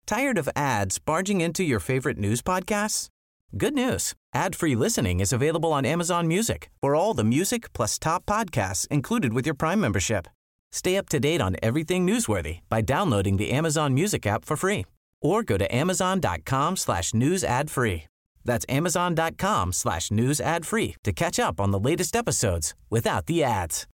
Tired of ads barging into your favorite news podcasts? Good news. Ad-free listening is available on Amazon Music for all the music plus top podcasts included with your Prime membership. Stay up to date on everything newsworthy by downloading the Amazon Music app for free or go to amazon.com/news ad free. That's amazon.com/news ad free to catch up on the latest episodes without the ads.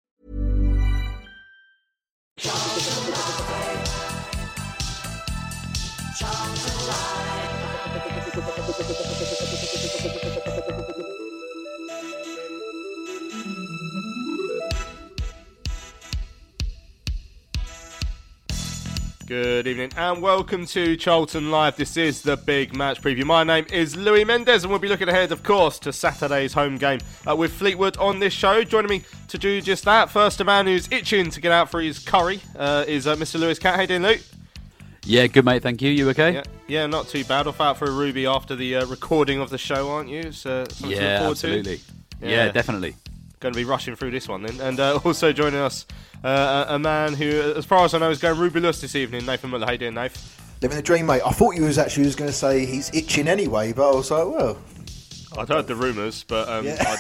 Good evening and welcome to Charlton Live. This is the big match preview. My name is Louis Mendes and we'll be looking ahead, of course, to Saturday's home game with Fleetwood on this show. Joining me to do just that, first a man who's itching to get out for his curry is Mr. Lewis Cat. How you doing, Luke? Yeah, good mate, thank you. You okay? Yeah, not too bad. Off out for a Ruby after the recording of the show, aren't you? So something to look forward absolutely. To. Yeah, definitely. Going to be rushing through this one then. And also joining us, a man who, as far as I know, is going Rubyless this evening. Nathan Muller. How you doing, Nath? Living the dream, mate. I thought you was going to say he's itching anyway, but I was like, well... I'd heard the rumours, but... yeah.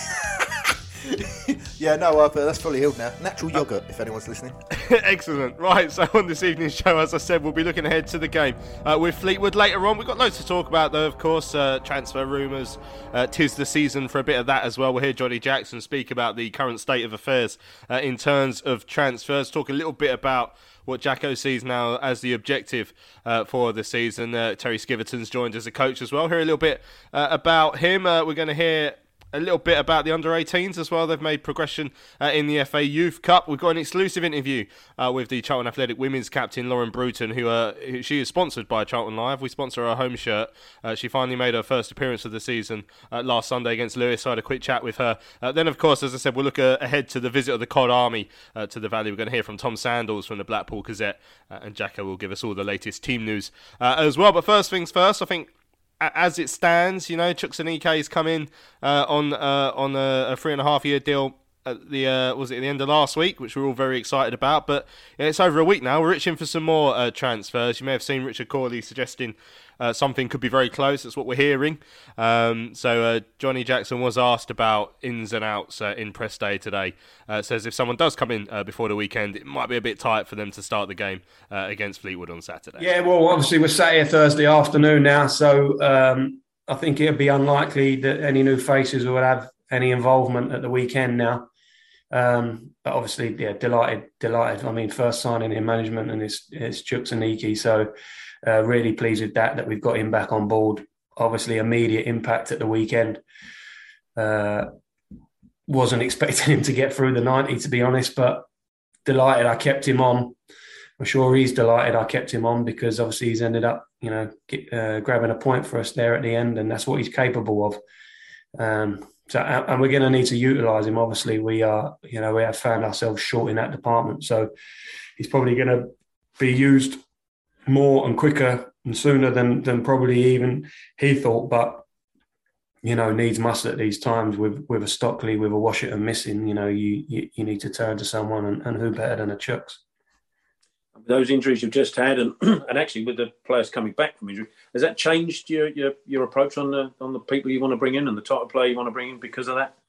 Yeah, no, that's fully healed now. Natural yoghurt, if anyone's listening. Excellent. Right, so on this evening's show, as I said, we'll be looking ahead to the game with Fleetwood later on. We've got loads to talk about, though, of course. Transfer rumours. 'Tis the season for a bit of that as well. We'll hear Johnny Jackson speak about the current state of affairs in terms of transfers. Talk a little bit about what Jacko sees now as the objective for the season. Terry Skiverton's joined as a coach as well. Hear a little bit about him. We're going to hear a little bit about the under-18s as well. They've made progression in the FA Youth Cup. We've got an exclusive interview with the Charlton Athletic women's captain, Lauren Bruton, who she is sponsored by Charlton Live. We sponsor her home shirt. She finally made her first appearance of the season last Sunday against Lewis. So I had a quick chat with her. Then, of course, as I said, we'll look ahead to the visit of the COD Army to the Valley. We're going to hear from Tom Sandals from the Blackpool Gazette, and Jacko will give us all the latest team news as well. But first things first, I think, as it stands, you know, Chukwuemeka's come in on a 3.5-year deal at the end of last week, which we're all very excited about. But yeah, it's over a week now. We're itching for some more transfers. You may have seen Richard Corley suggesting something could be very close. That's what we're hearing. So Johnny Jackson was asked about ins and outs in press day today. Says if someone does come in before the weekend, it might be a bit tight for them to start the game against Fleetwood on Saturday. Yeah, well, obviously we're sat here Thursday afternoon now, so I think it'd be unlikely that any new faces would have any involvement at the weekend now. But obviously, yeah, delighted. I mean, first signing in management, and it's Chukwuemeka, so really pleased with that we've got him back on board. Obviously, immediate impact at the weekend. Wasn't expecting him to get through the 90, to be honest, but delighted I kept him on. I'm sure he's delighted I kept him on because obviously he's ended up, grabbing a point for us there at the end, and that's what he's capable of. So, and we're going to need to utilise him. Obviously, we have found ourselves short in that department. So he's probably going to be used more and quicker and sooner than probably even he thought. But, needs must at these times with a Stockley, with a Washington missing, you need to turn to someone, and who better than a Chucks? Those injuries you've just had, and actually with the players coming back from injury, has that changed your approach on the people you want to bring in and the type of player you want to bring in because of that?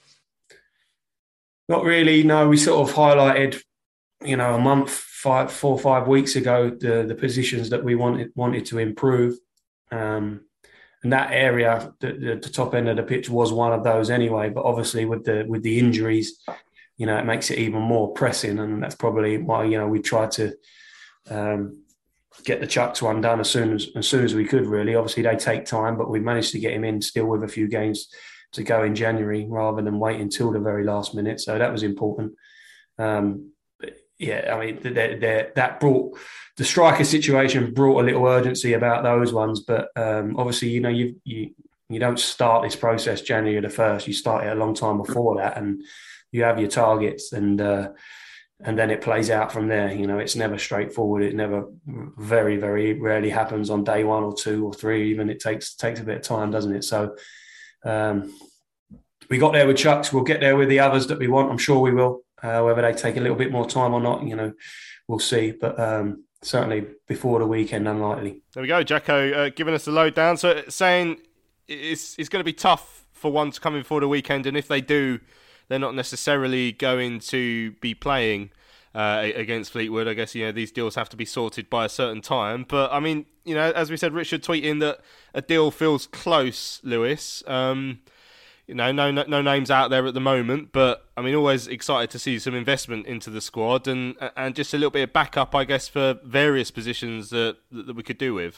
Not really. No, we sort of highlighted, a 4 or 5 weeks ago, the positions that we wanted to improve, and that area, the top end of the pitch was one of those anyway. But obviously with the injuries, it makes it even more pressing, and that's probably why we tried to get the Chucks one done as soon as we could. Really, obviously they take time, but we managed to get him in still with a few games to go in January rather than wait until the very last minute. So that was important. But yeah, I mean that brought the striker situation brought a little urgency about those ones, but obviously you don't start this process January the 1st. You start it a long time before that, and you have your targets, and then it plays out from there. It's never straightforward. It never, very, very rarely happens on day 1 or 2 or 3. Even it takes a bit of time, doesn't it? So we got there with Chucks. We'll get there with the others that we want. I'm sure we will. Whether they take a little bit more time or not, we'll see. But certainly before the weekend, unlikely. There we go, Jacko giving us the lowdown. So saying it's going to be tough for one to come in for the weekend, and if they do, they're not necessarily going to be playing against Fleetwood. I guess these deals have to be sorted by a certain time. But I mean, as we said, Richard tweeting that a deal feels close, Lewis. No names out there at the moment, but I mean, always excited to see some investment into the squad and just a little bit of backup, I guess, for various positions that we could do with.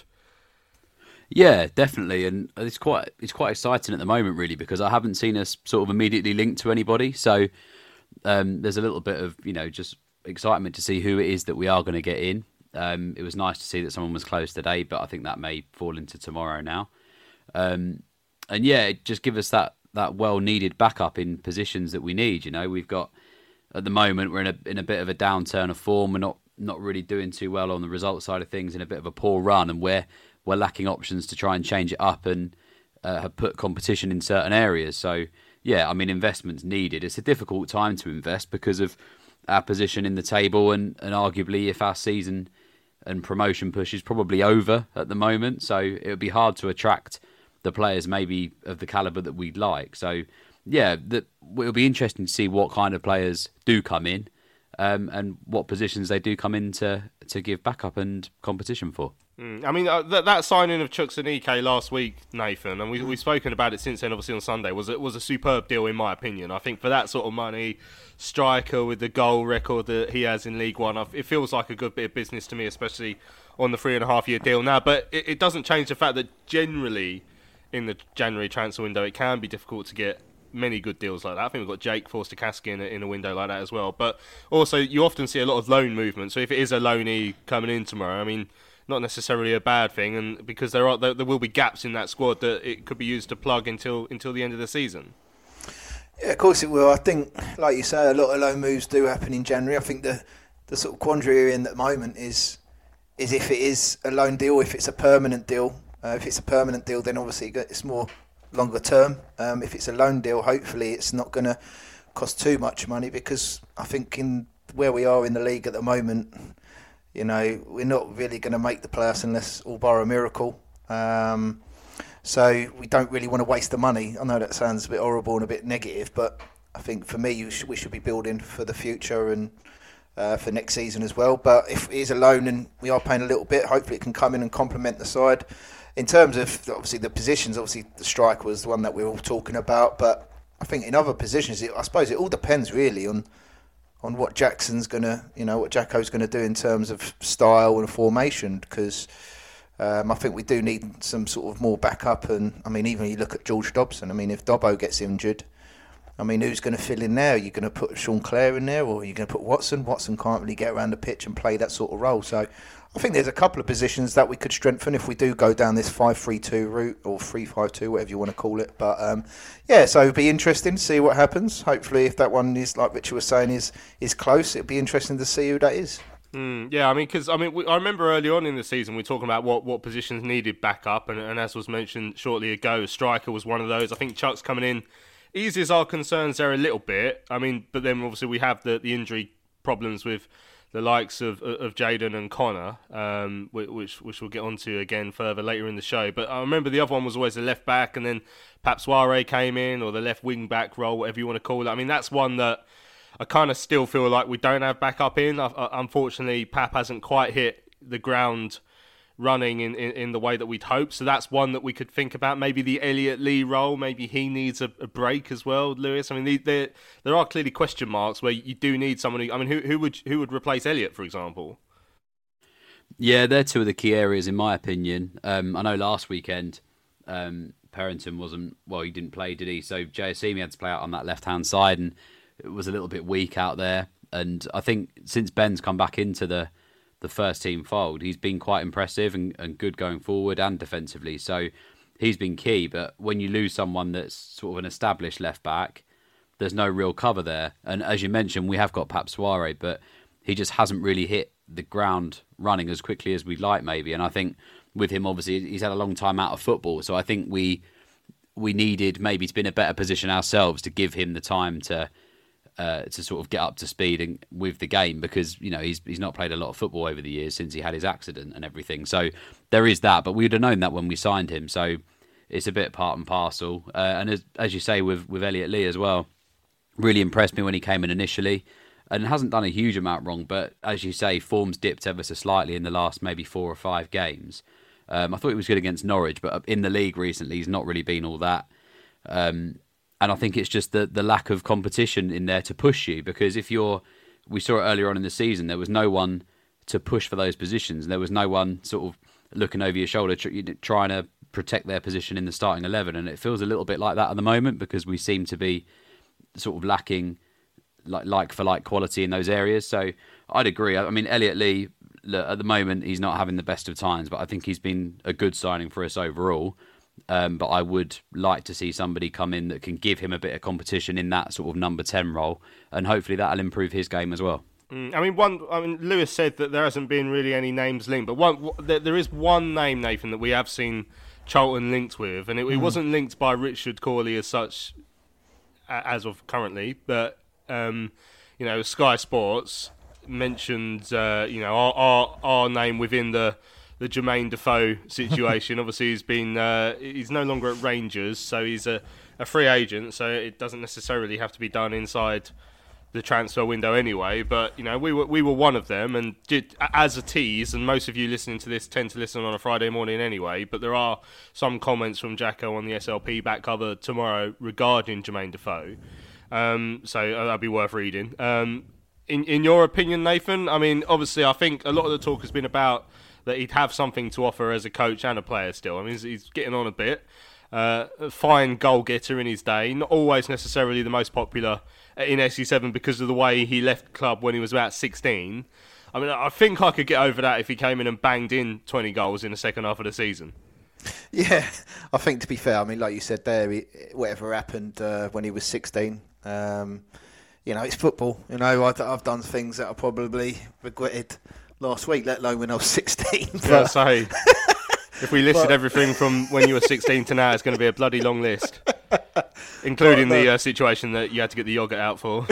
Yeah, definitely, and it's quite exciting at the moment, really, because I haven't seen us sort of immediately linked to anybody. So there's a little bit of just excitement to see who it is that we are going to get in. It was nice to see that someone was close today, but I think that may fall into tomorrow now. And yeah, it just gives us that well-needed backup in positions that we need. We've got, at the moment, we're in a bit of a downturn of form. We're not really doing too well on the result side of things, in a bit of a poor run, and we're lacking options to try and change it up and have put competition in certain areas. So yeah, I mean, investment's needed. It's a difficult time to invest because of our position in the table, and arguably if our season and promotion push is probably over at the moment, so it would be hard to attract the players maybe of the calibre that we'd like. So yeah, it'll be interesting to see what kind of players do come in and what positions they do come in to give backup and competition for. I mean, that signing of Chukwuemeka last week, Nathan, and we've spoken about it since then, obviously on Sunday, was a superb deal in my opinion. I think for that sort of money, striker with the goal record that he has in League One, it feels like a good bit of business to me, especially on the 3.5-year deal now. But it doesn't change the fact that generally in the January transfer window, it can be difficult to get many good deals like that. I think we've got Jake Forster-Caskey in a window like that as well. But also, you often see a lot of loan movement. So if it is a loanee coming in tomorrow, I mean, not necessarily a bad thing, and because there will be gaps in that squad that it could be used to plug until the end of the season. Yeah, of course it will. I think, like you say, a lot of loan moves do happen in January. I think the sort of quandary we're in at the moment is if it is a loan deal, if it's a permanent deal. If it's a permanent deal, then obviously it's more longer term. If it's a loan deal, hopefully it's not going to cost too much money, because I think in where we are in the league at the moment, we're not really going to make the playoffs unless all bar a miracle. So we don't really want to waste the money. I know that sounds a bit horrible and a bit negative, but I think for me, we should be building for the future and for next season as well. But if it is a loan and we are paying a little bit, hopefully it can come in and complement the side. In terms of obviously the positions, obviously the striker was the one that we were all talking about, but I think in other positions, I suppose it all depends really on what Jackson's gonna, what Jacko's gonna do in terms of style and formation, because I think we do need some sort of more backup. And I mean, even you look at George Dobson. I mean, if Dobbo gets injured, I mean, who's going to fill in there? Are you going to put Sean Clare in there, or are you going to put Watson? Watson can't really get around the pitch and play that sort of role. So I think there's a couple of positions that we could strengthen if we do go down this 5-3-2 route, or 3-5-2, whatever you want to call it. But yeah, so it'll be interesting to see what happens. Hopefully, if that one is, like Richard was saying, is close, it'll be interesting to see who that is. Yeah, I mean, because I remember early on in the season we were talking about what positions needed backup, and as was mentioned shortly ago, striker was one of those. I think Chuck's coming in, eases our concerns there a little bit. I mean, but then obviously we have the injury problems with the likes of Jayden and Connor, which we'll get onto again further later in the show. But I remember the other one was always the left back, and then Pap Soiree came in, or the left wing back role, whatever you want to call it. I mean, that's one that I kind of still feel like we don't have backup in. Unfortunately, Pap hasn't quite hit the ground running in the way that we'd hope. So that's one that we could think about. Maybe the Elliot Lee role, maybe he needs a break as well, Lewis. I mean, there are clearly question marks where you do need someone who, I mean, who would replace Elliot, for example? Yeah, they're two of the key areas in my opinion. I know last weekend Perrington he didn't play, did he? So Jayasimi had to play out on that left-hand side, and it was a little bit weak out there. And I think since Ben's come back into the first team fold, he's been quite impressive and good going forward and defensively. So he's been key. But when you lose someone that's sort of an established left back, there's no real cover there. And as you mentioned, we have got Pap Soiree, but he just hasn't really hit the ground running as quickly as we'd like maybe. And I think with him, obviously, he's had a long time out of football. So I think we needed maybe to be in a better position ourselves to give him the time to to sort of get up to speed with the game, because he's not played a lot of football over the years since he had his accident and everything. So there is that, but we'd have known that when we signed him. So it's a bit part and parcel. And as you say with Elliot Lee as well, really impressed me when he came in initially, and hasn't done a huge amount wrong. But as you say, form's dipped ever so slightly in the last maybe 4 or 5 games. I thought he was good against Norwich, but in the league recently, he's not really been all that. And I think it's just the lack of competition in there to push you, because we saw it earlier on in the season, there was no one to push for those positions. There was no one sort of looking over your shoulder, trying to protect their position in the starting 11. And it feels a little bit like that at the moment, because we seem to be sort of lacking like for like quality in those areas. So I'd agree. I mean, Elliot Lee, look, at the moment, he's not having the best of times, but I think he's been a good signing for us overall. But I would like to see somebody come in that can give him a bit of competition in that sort of number 10 role, and hopefully that'll improve his game as well. Lewis said that there hasn't been really any names linked, but there is one name, Nathan, that we have seen Charlton linked with, and it wasn't linked by Richard Corley as such, as of currently, but Sky Sports mentioned our name within the Jermaine Defoe situation. Obviously, he's no longer at Rangers, so he's a free agent. So it doesn't necessarily have to be done inside the transfer window anyway. But we were one of them, and as a tease. And most of you listening to this tend to listen on a Friday morning anyway. But there are some comments from Jacko on the SLP back cover tomorrow regarding Jermaine Defoe. So that'd be worth reading. In your opinion, Nathan, I mean, obviously, I think a lot of the talk has been about that he'd have something to offer as a coach and a player still. I mean, he's getting on a bit. A fine goal getter in his day. Not always necessarily the most popular in SE7 because of the way he left the club when he was about 16. I mean, I think I could get over that if he came in and banged in 20 goals in the second half of the season. Yeah, I think, to be fair, I mean, like you said there, whatever happened when he was 16, it's football. I've done things that I probably regretted last week, let alone when I was 16. But say, if we listed everything from when you were 16 to now, it's going to be a bloody long list, including the situation that you had to get the yogurt out for.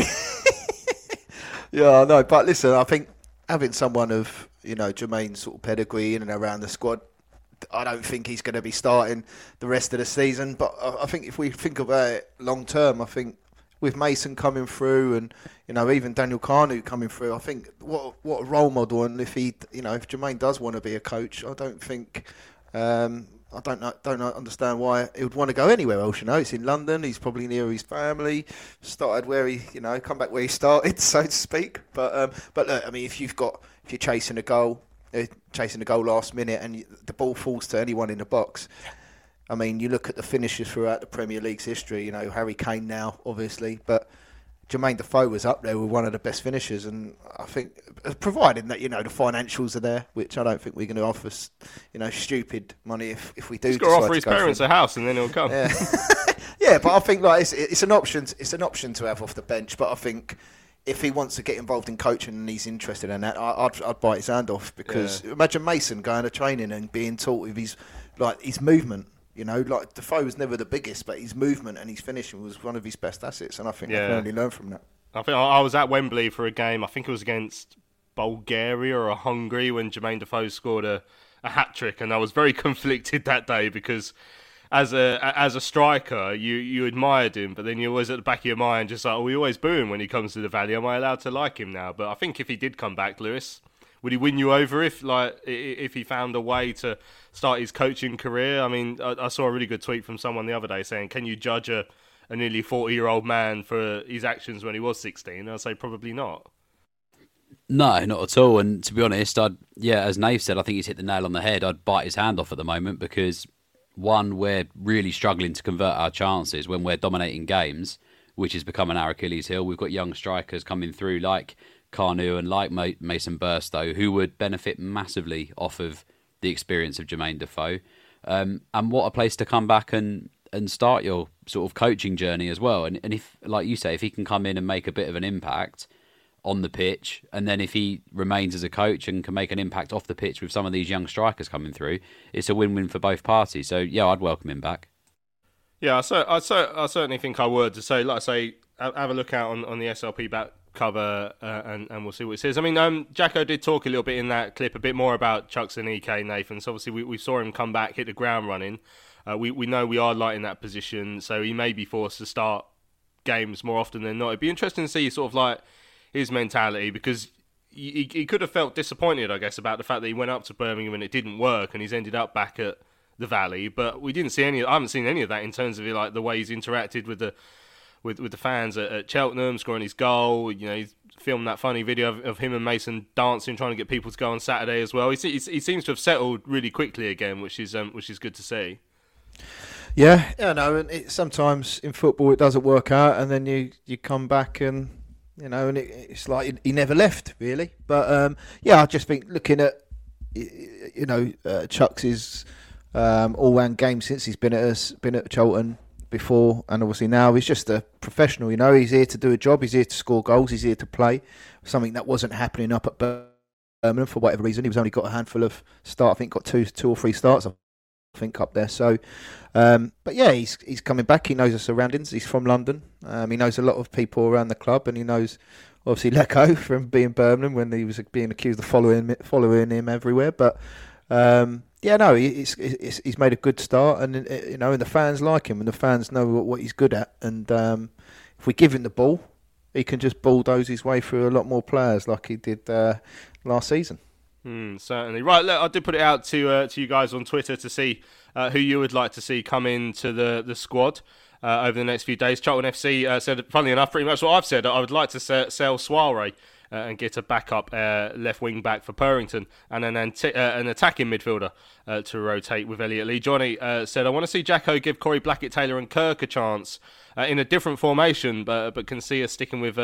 Yeah, I know. But listen, I think having someone of Jermaine's sort of pedigree in and around the squad, I don't think he's going to be starting the rest of the season. But I think if we think about it long term, I think with Mason coming through and even Daniel Kanu coming through, I think what a role model. And if if Jermaine does want to be a coach, I don't think I don't understand why he would want to go anywhere else. It's in London. He's probably near his family. Started where he come back where he started, so to speak. But look, I mean, if you're chasing a goal last minute and the ball falls to anyone in the box. I mean, you look at the finishes throughout the Premier League's history, Harry Kane now, obviously, but Jermaine Defoe was up there with one of the best finishers, and I think, providing that, the financials are there, which I don't think we're going to offer, stupid money if we do. He's got to offer his parents a house and then he'll come. Yeah, yeah, but I think it's an option. It's an option to have off the bench, but I think if he wants to get involved in coaching and he's interested in that, I'd bite his hand off, because imagine Mason going to training and being taught with his movement. Defoe was never the biggest, but his movement and his finishing was one of his best assets, and I think they can only learn from that. I think I was at Wembley for a game. I think it was against Bulgaria or Hungary when Jermaine Defoe scored a hat-trick, and I was very conflicted that day because as a striker, you admired him, but then you're always at the back of your mind just like, we always boo him when he comes to the Valley. Am I allowed to like him now? But I think if he did come back, Lewis, would he win you over if he found a way to start his coaching career? I mean, I saw a really good tweet from someone the other day saying, can you judge a nearly 40-year-old man for his actions when he was 16? And I'd say probably not. No, not at all. And to be honest, as Nave said, I think he's hit the nail on the head. I'd bite his hand off at the moment because, one, we're really struggling to convert our chances when we're dominating games, which is becoming our Achilles heel. We've got young strikers coming through like Kanu and like Mason Burstow, who would benefit massively off of the experience of Jermaine Defoe. And what a place to come back and start your sort of coaching journey as well. And if, like you say, if he can come in and make a bit of an impact on the pitch, and then if he remains as a coach and can make an impact off the pitch with some of these young strikers coming through, it's a win-win for both parties. So, yeah, I'd welcome him back. Yeah, I certainly think I would. To say, like I say, have a look out on the SLP back cover and we'll see what it says. I mean, Jacko did talk a little bit in that clip a bit more about Chuks Aneke, Nathan. So obviously we saw him come back, hit the ground running. We know we are light in that position, so he may be forced to start games more often than not. It'd be interesting to see sort of like his mentality, because he could have felt disappointed, I guess, about the fact that he went up to Birmingham and it didn't work, and he's ended up back at the Valley. But we didn't see I haven't seen any of that in terms of like the way he's interacted with the fans at Cheltenham, scoring his goal. You know, he's filmed that funny video of him and Mason dancing, trying to get people to go on Saturday as well. He seems to have settled really quickly again, which is good to see. Yeah, no, and sometimes in football it doesn't work out, and then you come back and and it's like he never left really. But I just think looking at Chuks' all-round game since he's been at Charlton before and obviously now, he's just a professional. He's here to do a job. He's here to score goals. He's here to play. Something that wasn't happening up at Birmingham for whatever reason. He was only got a handful of starts. I think got two or three starts. I think up there. So, but yeah, he's coming back. He knows the surroundings. He's from London. He knows a lot of people around the club, and he knows obviously Lecco from being Birmingham when he was being accused of following him everywhere. But he's made a good start, and and the fans like him, and the fans know what he's good at. And if we give him the ball, he can just bulldoze his way through a lot more players like he did last season. Certainly. Right, look, I did put it out to you guys on Twitter to see who you would like to see come into the squad over the next few days. Charlton FC said, funnily enough, pretty much what I've said. I would like to sell Soiree and get a backup left wing back for Purrington and an attacking midfielder to rotate with Elliot Lee. Johnny said, I want to see Jacko give Corey Blackett, Taylor and Kirk a chance in a different formation, but can see us sticking with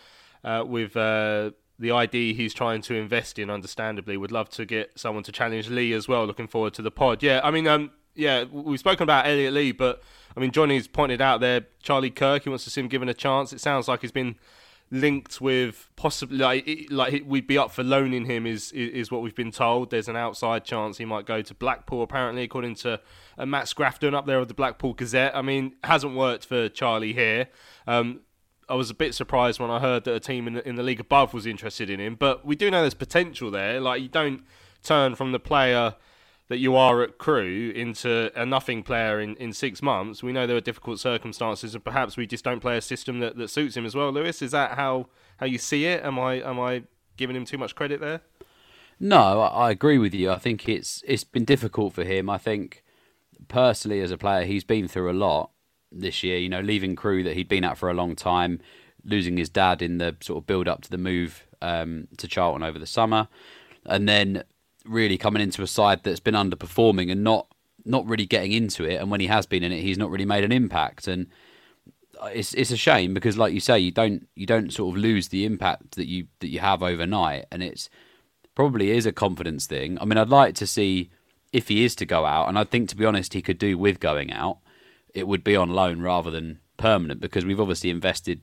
the ID he's trying to invest in, understandably. Would love to get someone to challenge Lee as well. Looking forward to the pod. Yeah, I mean, we've spoken about Elliot Lee, but I mean, Johnny's pointed out there, Charlie Kirk, he wants to see him given a chance. It sounds like he's been linked with possibly, like we'd be up for loaning him is what we've been told. There's an outside chance he might go to Blackpool, apparently, according to Matt Scrafton up there of the Blackpool Gazette. I mean, hasn't worked for Charlie here. I was a bit surprised when I heard that a team in the league above was interested in him, but we do know there's potential there. Like, you don't turn from the player that you are at Crewe into a nothing player in 6 months. We know there are difficult circumstances, and perhaps we just don't play a system that suits him as well. Lewis, is that how you see it? Am I giving him too much credit there? No, I agree with you. I think it's been difficult for him. I think personally as a player, he's been through a lot this year, leaving Crewe that he'd been at for a long time, losing his dad in the sort of build up to the move to Charlton over the summer, and then really coming into a side that's been underperforming and not really getting into it. And when he has been in it, he's not really made an impact. And it's a shame because, like you say, you don't sort of lose the impact that you have overnight. And it's probably is a confidence thing. I mean, I'd like to see if he is to go out, and I think, to be honest, he could do with going out. It would be on loan rather than permanent, because we've obviously invested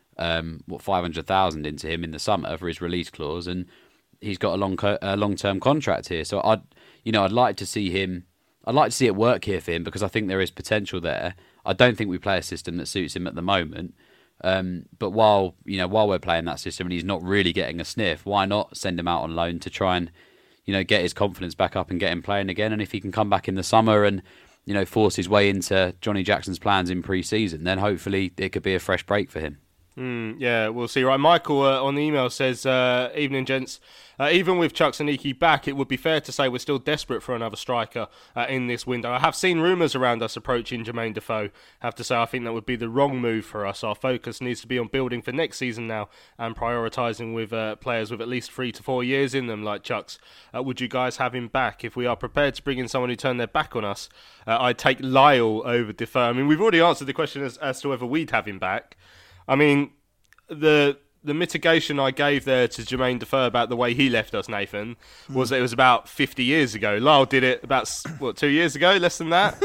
$500,000 into him in the summer for his release clause, and he's got a long-term contract here. So I'd like to see him. I'd like to see it work here for him because I think there is potential there. I don't think we play a system that suits him at the moment. But while we're playing that system and he's not really getting a sniff, why not send him out on loan to try and get his confidence back up and get him playing again? And if he can come back in the summer and force his way into Johnny Jackson's plans in pre-season, then hopefully it could be a fresh break for him. Yeah, we'll see. Right, Michael on the email says, evening gents, even with Chuks Aneke back, it would be fair to say we're still desperate for another striker in this window. I have seen rumours around us approaching Jermaine Defoe. I have to say I think that would be the wrong move for us. Our focus needs to be on building for next season now and prioritising with players with at least 3 to 4 years in them like Chuks. Would you guys have him back? If we are prepared to bring in someone who turned their back on us, I'd take Lyle over Defoe. I mean, we've already answered the question as to whether we'd have him back. I mean, the mitigation I gave there to Jermaine Defoe about the way he left us, Nathan, was that it was about 50 years ago. Lyle did it about 2 years ago, less than that.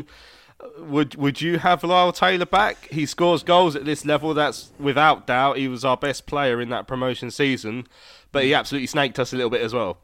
Would you have Lyle Taylor back? He scores goals at this level. That's without doubt. He was our best player in that promotion season, but he absolutely snaked us a little bit as well.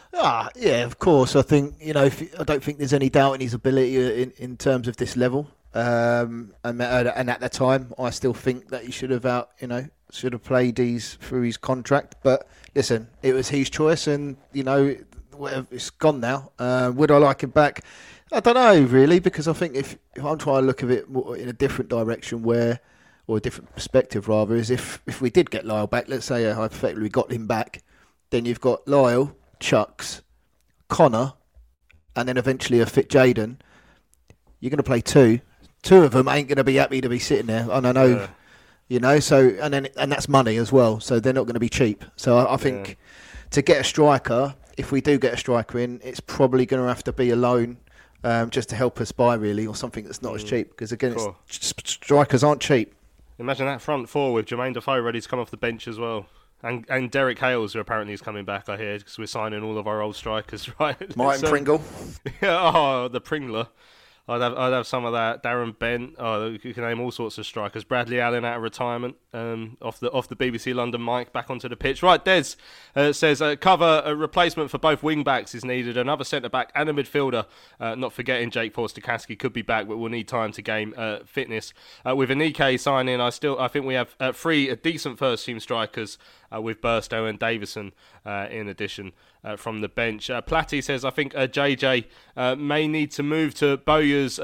Yeah, of course. I think I don't think there's any doubt in his ability in terms of this level. And at the time, I still think that he should have played through his contract. But listen, it was his choice, and it's gone now. Would I like him back? I don't know really, because I think if I'm trying to look at it in a different direction, or a different perspective rather, is if we did get Lyle back, let's say hypothetically we got him back, then you've got Lyle, Chuks, Connor, and then eventually a fit Jaden. You're going to play two. Two of them ain't going to be happy to be sitting there. And I know, So and that's money as well. So they're not going to be cheap. So I think to get a striker, if we do get a striker in, it's probably going to have to be a loan, just to help us buy really, or something that's not as cheap. Because again, strikers aren't cheap. Imagine that front four with Jermaine Defoe ready to come off the bench as well. And Derek Hales, who apparently is coming back, I hear, because we're signing all of our old strikers, right? Martin Pringle. Yeah, the Pringler. I'd have some of that. Darren Bent. Oh, you can name all sorts of strikers. Bradley Allen out of retirement, off the BBC London mic, back onto the pitch. Right, Des says cover a replacement for both wing backs is needed. Another centre back and a midfielder. Not forgetting Jake Forster-Caskey could be back, but we'll need time to gain fitness. With Anike signing, I think we have three decent first team strikers. With Burstow and Davison in addition from the bench. Platty says, I think JJ may need to move to Bowyer's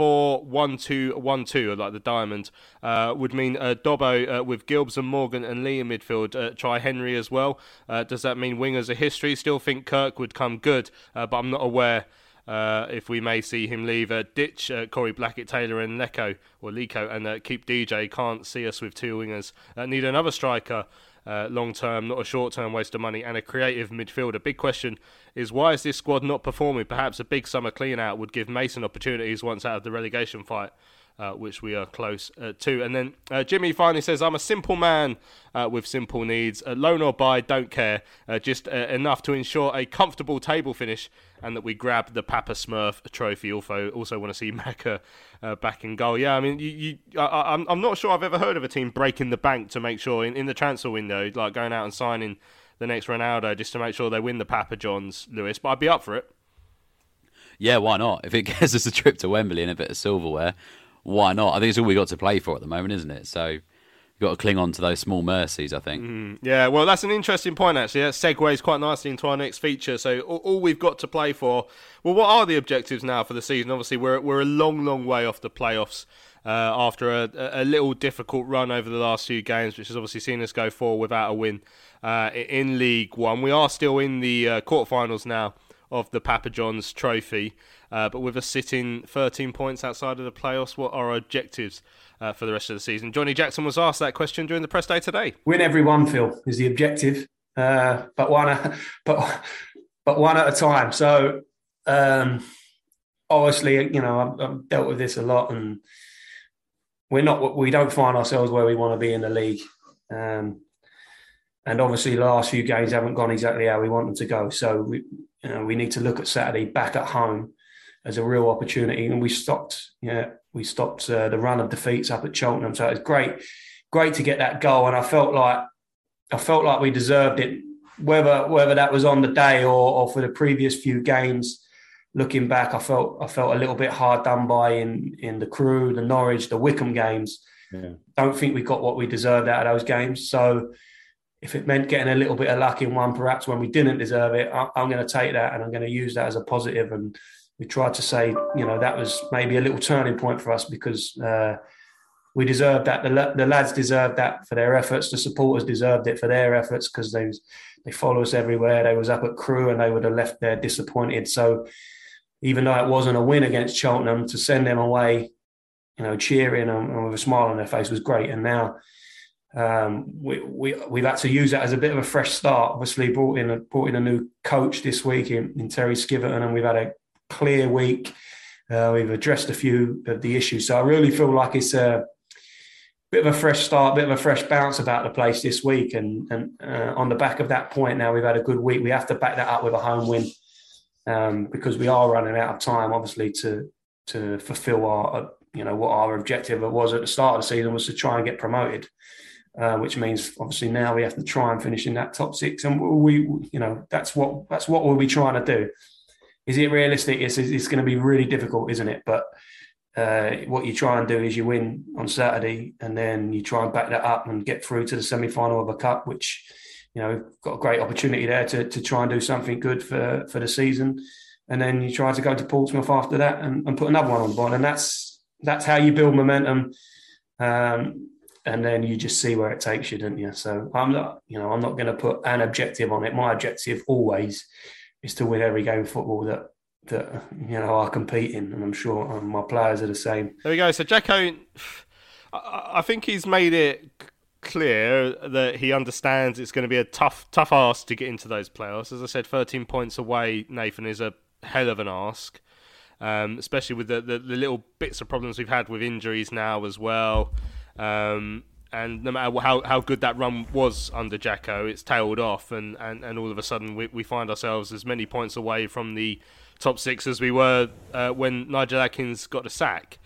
4-1-2-1-2, like the diamond. Would mean Dobbo with Gilbs and Morgan and Lee in midfield. Try Henry as well. Does that mean wingers are history? Still think Kirk would come good, but I'm not aware if we may see him leave. Ditch Corey Blackett-Taylor and Leko, and keep DJ. Can't see us with two wingers. Need another striker. Long term, not a short term waste of money, and a creative midfielder. Big question is, why is this squad not performing? Perhaps a big summer clean out would give Mason opportunities once out of the relegation fight, which we are close to. And then Jimmy finally says, I'm a simple man with simple needs. Loan or buy, don't care. Just enough to ensure a comfortable table finish and that we grab the Papa Smurf trophy. Also want to see Macca back in goal. Yeah, I mean, I'm not sure I've ever heard of a team breaking the bank to make sure in the transfer window, like going out and signing the next Ronaldo just to make sure they win the Papa Johns, Lewis. But I'd be up for it. Yeah, why not? If it gets us a trip to Wembley and a bit of silverware, why not? I think it's all we got to play for at the moment, isn't it? So you've got to cling on to those small mercies, I think. Yeah, well, that's an interesting point, actually. That segues quite nicely into our next feature. So all we've got to play for. Well, what are the objectives now for the season? Obviously, we're a long, long way off the playoffs after a little difficult run over the last few games, which has obviously seen us go forward without a win in League One. We are still in the quarterfinals now of the Papa John's Trophy, but with us sitting 13 points outside of the playoffs, what are our objectives for the rest of the season? Johnny Jackson was asked that question during the press day today. Win every one, Phil, is the objective, but one at a time. So obviously, I've dealt with this a lot, and we don't find ourselves where we want to be in the league. And obviously, the last few games haven't gone exactly how we want them to go. So we need to look at Saturday back at home as a real opportunity. And we stopped the run of defeats up at Cheltenham. So it was great to get that goal. And I felt like we deserved it, whether that was on the day or for the previous few games. Looking back, I felt a little bit hard done by in the Crewe, the Norwich, the Wycombe games. Yeah. Don't think we got what we deserved out of those games. So if it meant getting a little bit of luck in one, perhaps when we didn't deserve it, I'm going to take that and I'm going to use that as a positive. And we tried to say, that was maybe a little turning point for us because we deserved that. The lads deserved that for their efforts. The supporters deserved it for their efforts because they follow us everywhere. They was up at Crewe and they would have left there disappointed. So even though it wasn't a win against Cheltenham, to send them away, cheering and with a smile on their face was great. And now we've had to use that as a bit of a fresh start. Obviously, brought in a new coach this week in Terry Skiverton, and we've had a clear week. We've addressed a few of the issues, so I really feel like it's a bit of a fresh start, bit of a fresh bounce about the place this week. And on the back of that point, now we've had a good week. We have to back that up with a home win because we are running out of time, obviously, to fulfil our what our objective was at the start of the season was to try and get promoted. Which means obviously now we have to try and finish in that top six, and that's what we'll be trying to do. Is it realistic? It's going to be really difficult, isn't it? But what you try and do is you win on Saturday, and then you try and back that up and get through to the semi-final of a cup, which, you know, got a great opportunity there to try and do something good for the season. And then you try to go to Portsmouth after that and put another one on the board. And that's how you build momentum. And then you just see where it takes you, don't you? So I'm not going to put an objective on it. My objective always is to win every game of football that are competing, and I'm sure my players are the same. There we go. So Jacko, I think he's made it clear that he understands it's going to be a tough ask to get into those playoffs. As I said, 13 points away, Nathan, is a hell of an ask, especially with the little bits of problems we've had with injuries now as well. And no matter how good that run was under Jacko, it's tailed off, and all of a sudden we find ourselves as many points away from the top six as we were when Nigel Adkins got the sack.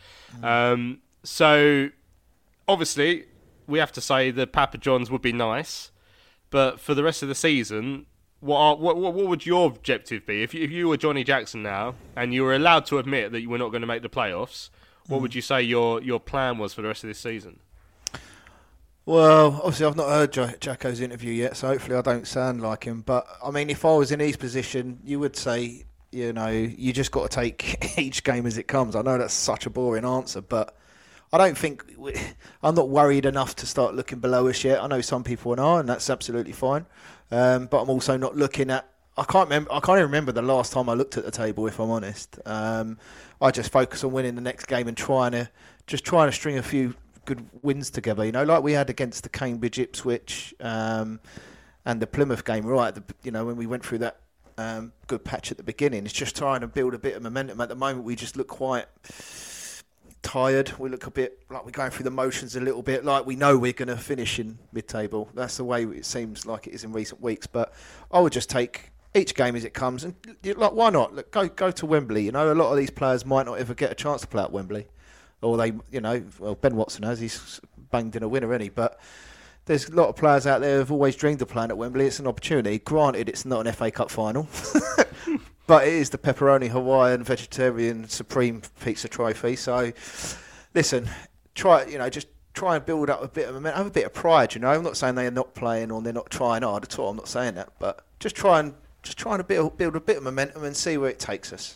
So obviously we have to say that Papa John's would be nice, but for the rest of the season, what would your objective be if you were Johnny Jackson now and you were allowed to admit that you were not going to make the playoffs? What would you say your plan was for the rest of this season? Well, obviously I've not heard Jacko's interview yet, so hopefully I don't sound like him. But I mean, if I was in his position, you would say, you know, you just got to take each game as it comes. I know that's such a boring answer, but I don't think I'm not worried enough to start looking below us yet. I know some people are, and that's absolutely fine. But I'm also not looking at. I can't even remember the last time I looked at the table, if I'm honest. I just focus on winning the next game and trying to string a few good wins together. You know, like we had against the Cambridge, Ipswich, and the Plymouth game. Right, when we went through that good patch at the beginning, it's just trying to build a bit of momentum. At the moment, we just look quite tired. We look a bit like we're going through the motions a little bit, like we know we're going to finish in mid-table. That's the way it seems like it is in recent weeks. But I would just take each game as it comes, and like, why not? Look, go to Wembley. You know, a lot of these players might not ever get a chance to play at Wembley, or they, Ben Watson has. He's banged in a winner, isn't he? But there's a lot of players out there who've always dreamed of playing at Wembley. It's an opportunity. Granted, it's not an FA Cup final, but it is the pepperoni Hawaiian vegetarian supreme pizza trophy. So, listen, try and build up a bit of momentum, have a bit of pride. You know, I'm not saying they are not playing or they're not trying hard at all. I'm not saying that, but just trying to build a bit of momentum and see where it takes us.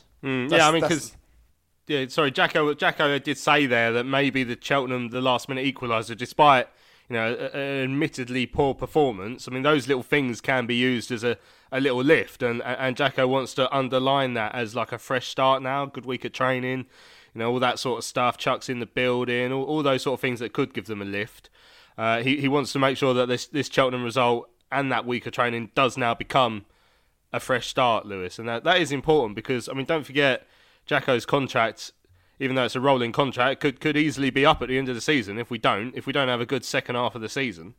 Jacko did say there that maybe the Cheltenham, the last minute equaliser, despite an admittedly poor performance, I mean, those little things can be used as a little lift, and Jacko wants to underline that as like a fresh start now, good week at training, all that sort of stuff, Chuck's in the building, all those sort of things that could give them a lift. He wants to make sure that this Cheltenham result and that week of training does now become a fresh start, Lewis, and that is important because, I mean, don't forget, Jacko's contract, even though it's a rolling contract, could easily be up at the end of the season if we don't have a good second half of the season.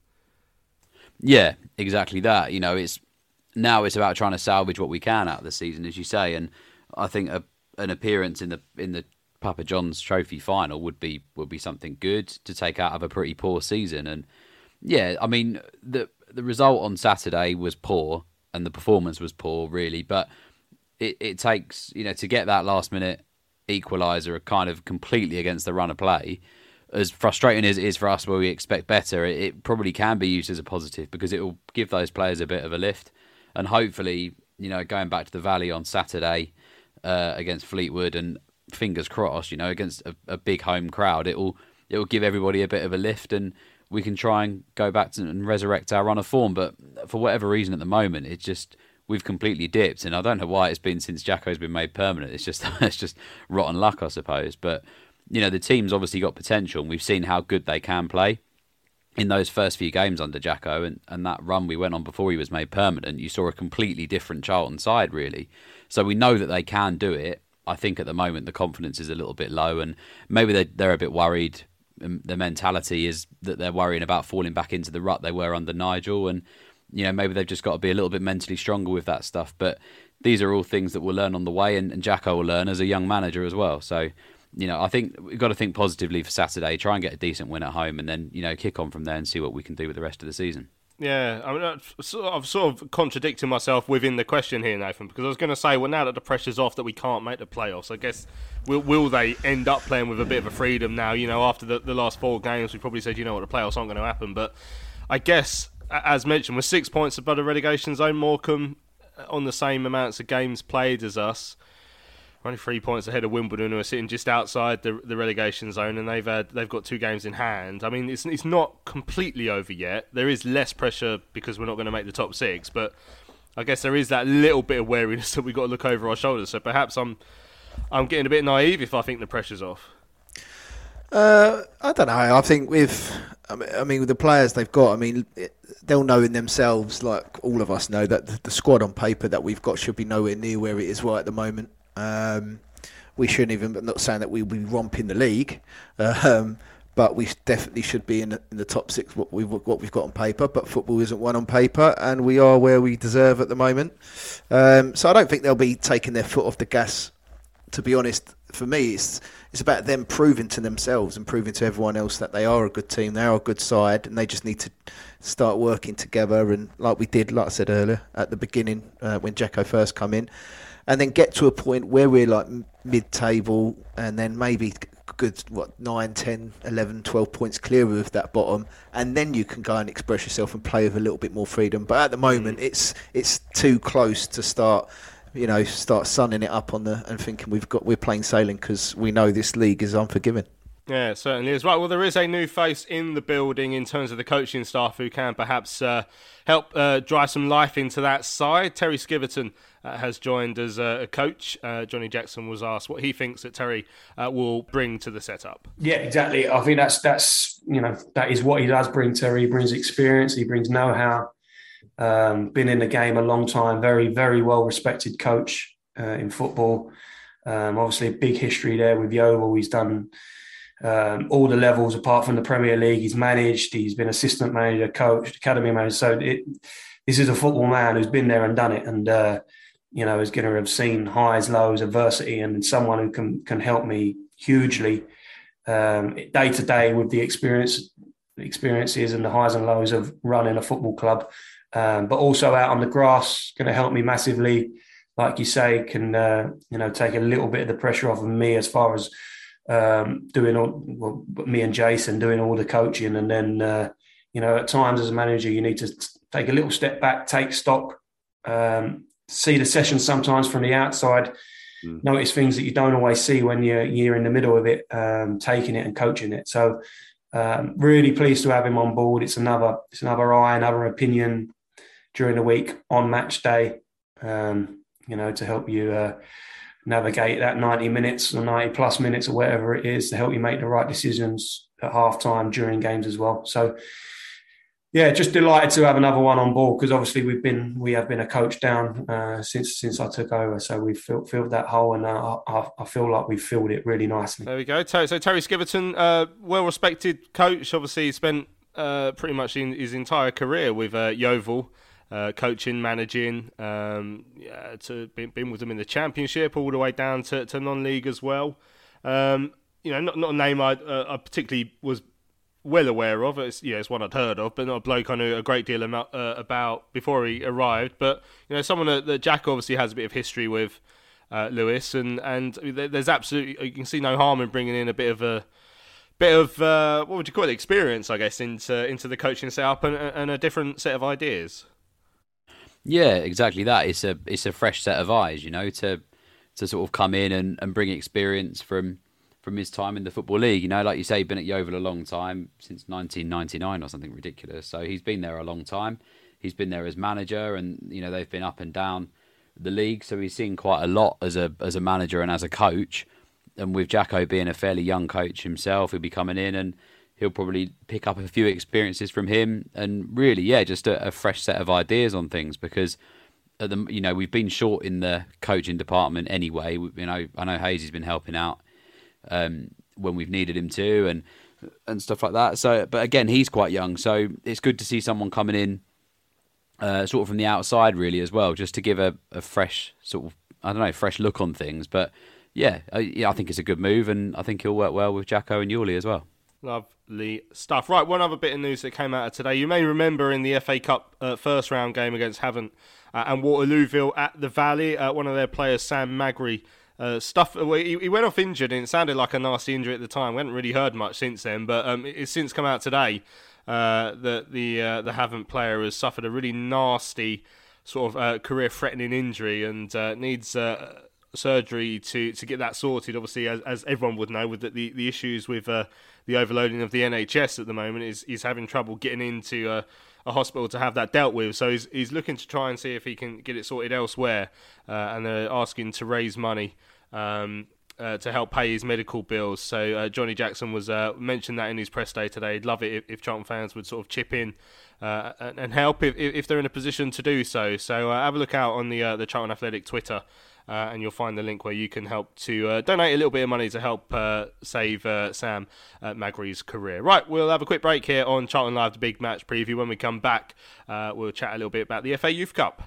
Yeah, exactly that. It's about trying to salvage what we can out of the season, as you say, and I think an appearance in the Papa John's Trophy final would be something good to take out of a pretty poor season. And yeah, I mean the result on Saturday was poor and the performance was poor, really, but it takes, to get that last minute equaliser kind of completely against the run of play, as frustrating as it is for us where we expect better, it probably can be used as a positive because it will give those players a bit of a lift. And hopefully, going back to the Valley on Saturday against Fleetwood, and fingers crossed, against a big home crowd, it will give everybody a bit of a lift, and we can try and go back and resurrect our run of form. But for whatever reason at the moment, it's just we've completely dipped, and I don't know why it's been since Jacko's been made permanent. It's just rotten luck, I suppose. But the team's obviously got potential, and we've seen how good they can play in those first few games under Jacko, and that run we went on before he was made permanent. You saw a completely different Charlton side, really. So we know that they can do it. I think at the moment the confidence is a little bit low, and maybe they're a bit worried. The mentality is that they're worrying about falling back into the rut they were under Nigel, and maybe they've just got to be a little bit mentally stronger with that stuff. But these are all things that we'll learn on the way, and Jacko will learn as a young manager as well. So, I think we've got to think positively for Saturday, try and get a decent win at home, and then, kick on from there and see what we can do with the rest of the season. Yeah, I mean, I'm sort of contradicting myself within the question here, Nathan, because I was going to say, well, now that the pressure's off that we can't make the playoffs, I guess, will they end up playing with a bit of a freedom now? You know, after the last 4 games, we probably said, you know what, the playoffs aren't going to happen. But I guess, as mentioned, we're 6 points above the relegation zone. Morecambe on the same amounts of games played as us. We're only 3 points ahead of Wimbledon, who are sitting just outside the relegation zone, and they've got 2 games in hand. I mean, it's not completely over yet. There is less pressure because we're not going to make the top 6, but I guess there is that little bit of wariness that we've got to look over our shoulders. So perhaps I'm getting a bit naive if I think the pressure's off. I don't know. I think with the players they've got, I mean, they'll know in themselves, like all of us know, that the squad on paper that we've got should be nowhere near where it is right at the moment. We shouldn't even. I'm not saying that we'll be romping the league, but we definitely should be in the top 6. What we've got on paper, but football isn't one on paper, and we are where we deserve at the moment. So I don't think they'll be taking their foot off the gas. To be honest, for me, it's about them proving to themselves and proving to everyone else that they are a good team, they are a good side, and they just need to start working together. And like we did, like I said earlier at the beginning, when Jacko first come in. And then get to a point where we're like mid-table and then maybe good, 9, 10, 11, 12 points clear of that bottom. And then you can go and express yourself and play with a little bit more freedom. But at the moment, it's too close to start sunning it up and thinking we're playing sailing, because we know this league is unforgiving. Yeah, it certainly is. Right, well, there is a new face in the building in terms of the coaching staff who can perhaps help drive some life into that side. Terry Skiverton has joined as a coach. Johnny Jackson was asked what he thinks that Terry will bring to the setup. Yeah, exactly. I think that's that is what he does bring, Terry. He brings experience, he brings know-how, been in the game a long time, very, very well-respected coach in football. Obviously, a big history there with Yeovil. He's done all the levels apart from the Premier League. He's managed, he's been assistant manager, coach, academy manager. So this is a football man who's been there and done it, and is going to have seen highs, lows, adversity, and someone who can help me hugely day to day with the experiences and the highs and lows of running a football club, but also out on the grass, going to help me massively. Like you say, can take a little bit of the pressure off of me as far as me and Jason doing all the coaching. And then at times as a manager you need to take a little step back, take stock, see the session sometimes from the outside, notice things that you don't always see when you're in the middle of it, taking it and coaching it. So really pleased to have him on board. It's another eye, another opinion during the week on match day, to help you navigate that 90 minutes or 90 plus minutes or whatever it is, to help you make the right decisions at half time during games as well. So yeah, just delighted to have another one on board, because obviously we have been a coach down since I took over. So we've filled that hole, and I feel like we've filled it really nicely. There we go. So Terry Skiverton, well-respected coach. Obviously, he spent pretty much his entire career with Yeovil, coaching, managing, been with them in the Championship all the way down to non-league as well. Not a name I particularly was well aware of. It's one I'd heard of, but not a bloke I knew a great deal about before he arrived. But someone that Jack obviously has a bit of history with, Lewis, and there's absolutely, you can see no harm in bringing in a bit of what would you call it, experience, I guess, into the coaching setup and a different set of ideas. Yeah, exactly that. It's a fresh set of eyes, to sort of come in and bring experience from his time in the Football League. Like you say, he's been at Yeovil a long time, since 1999 or something ridiculous. So he's been there a long time. He's been there as manager, and they've been up and down the league. So he's seen quite a lot as a manager and as a coach. And with Jacko being a fairly young coach himself, he'll be coming in and he'll probably pick up a few experiences from him, and really, just a fresh set of ideas on things, because we've been short in the coaching department anyway. I know Hazy's been helping out when we've needed him to, and stuff like that. So, but again, he's quite young, so it's good to see someone coming in sort of from the outside, really, as well, just to give a fresh sort of, fresh look on things. But I think it's a good move, and I think he'll work well with Jacko and Yuli as well. Lovely stuff. Right, one other bit of news that came out of today. You may remember in the FA Cup first round game against Havant and Waterlooville at the Valley, one of their players, Sam Magri, he went off injured, and it sounded like a nasty injury at the time. We haven't really heard much since then, but it's since come out today that the Havant player has suffered a really nasty sort of career-threatening injury and needs surgery to get that sorted. Obviously, as everyone would know, with the issues with the overloading of the NHS at the moment, is having trouble getting into a hospital to have that dealt with. So he's looking to try and see if he can get it sorted elsewhere, and they're asking to raise money to help pay his medical bills. So Johnny Jackson was mentioned that in his press day today. He'd love it if Charlton fans would sort of chip in and help if they're in a position to do so. So have a look out on the Charlton Athletic Twitter, and you'll find the link where you can help to donate a little bit of money to help save Sam Magri's career. Right, we'll have a quick break here on Charlton Live, the big match preview. When we come back, we'll chat a little bit about the FA Youth Cup.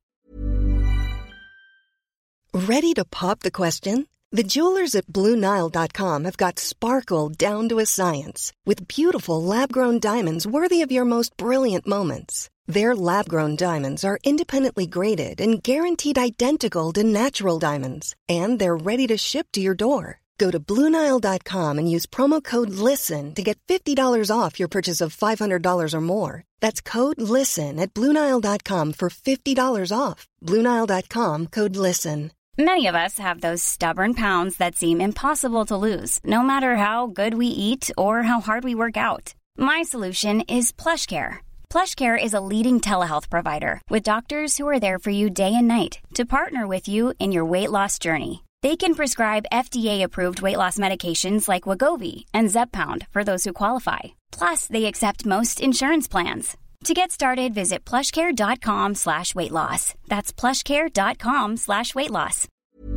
Ready to pop the question? The jewelers at BlueNile.com have got sparkle down to a science with beautiful lab-grown diamonds worthy of your most brilliant moments. Their lab-grown diamonds are independently graded and guaranteed identical to natural diamonds, and they're ready to ship to your door. Go to BlueNile.com and use promo code LISTEN to get $50 off your purchase of $500 or more. That's code LISTEN at BlueNile.com for $50 off. BlueNile.com, code LISTEN. Many of us have those stubborn pounds that seem impossible to lose, no matter how good we eat or how hard we work out. My solution is PlushCare. PlushCare is a leading telehealth provider with doctors who are there for you day and night to partner with you in your weight loss journey. They can prescribe FDA-approved weight loss medications like Wegovy and Zepbound for those who qualify. Plus, they accept most insurance plans. To get started, visit plushcare.com/weightloss. That's plushcare.com/weightloss.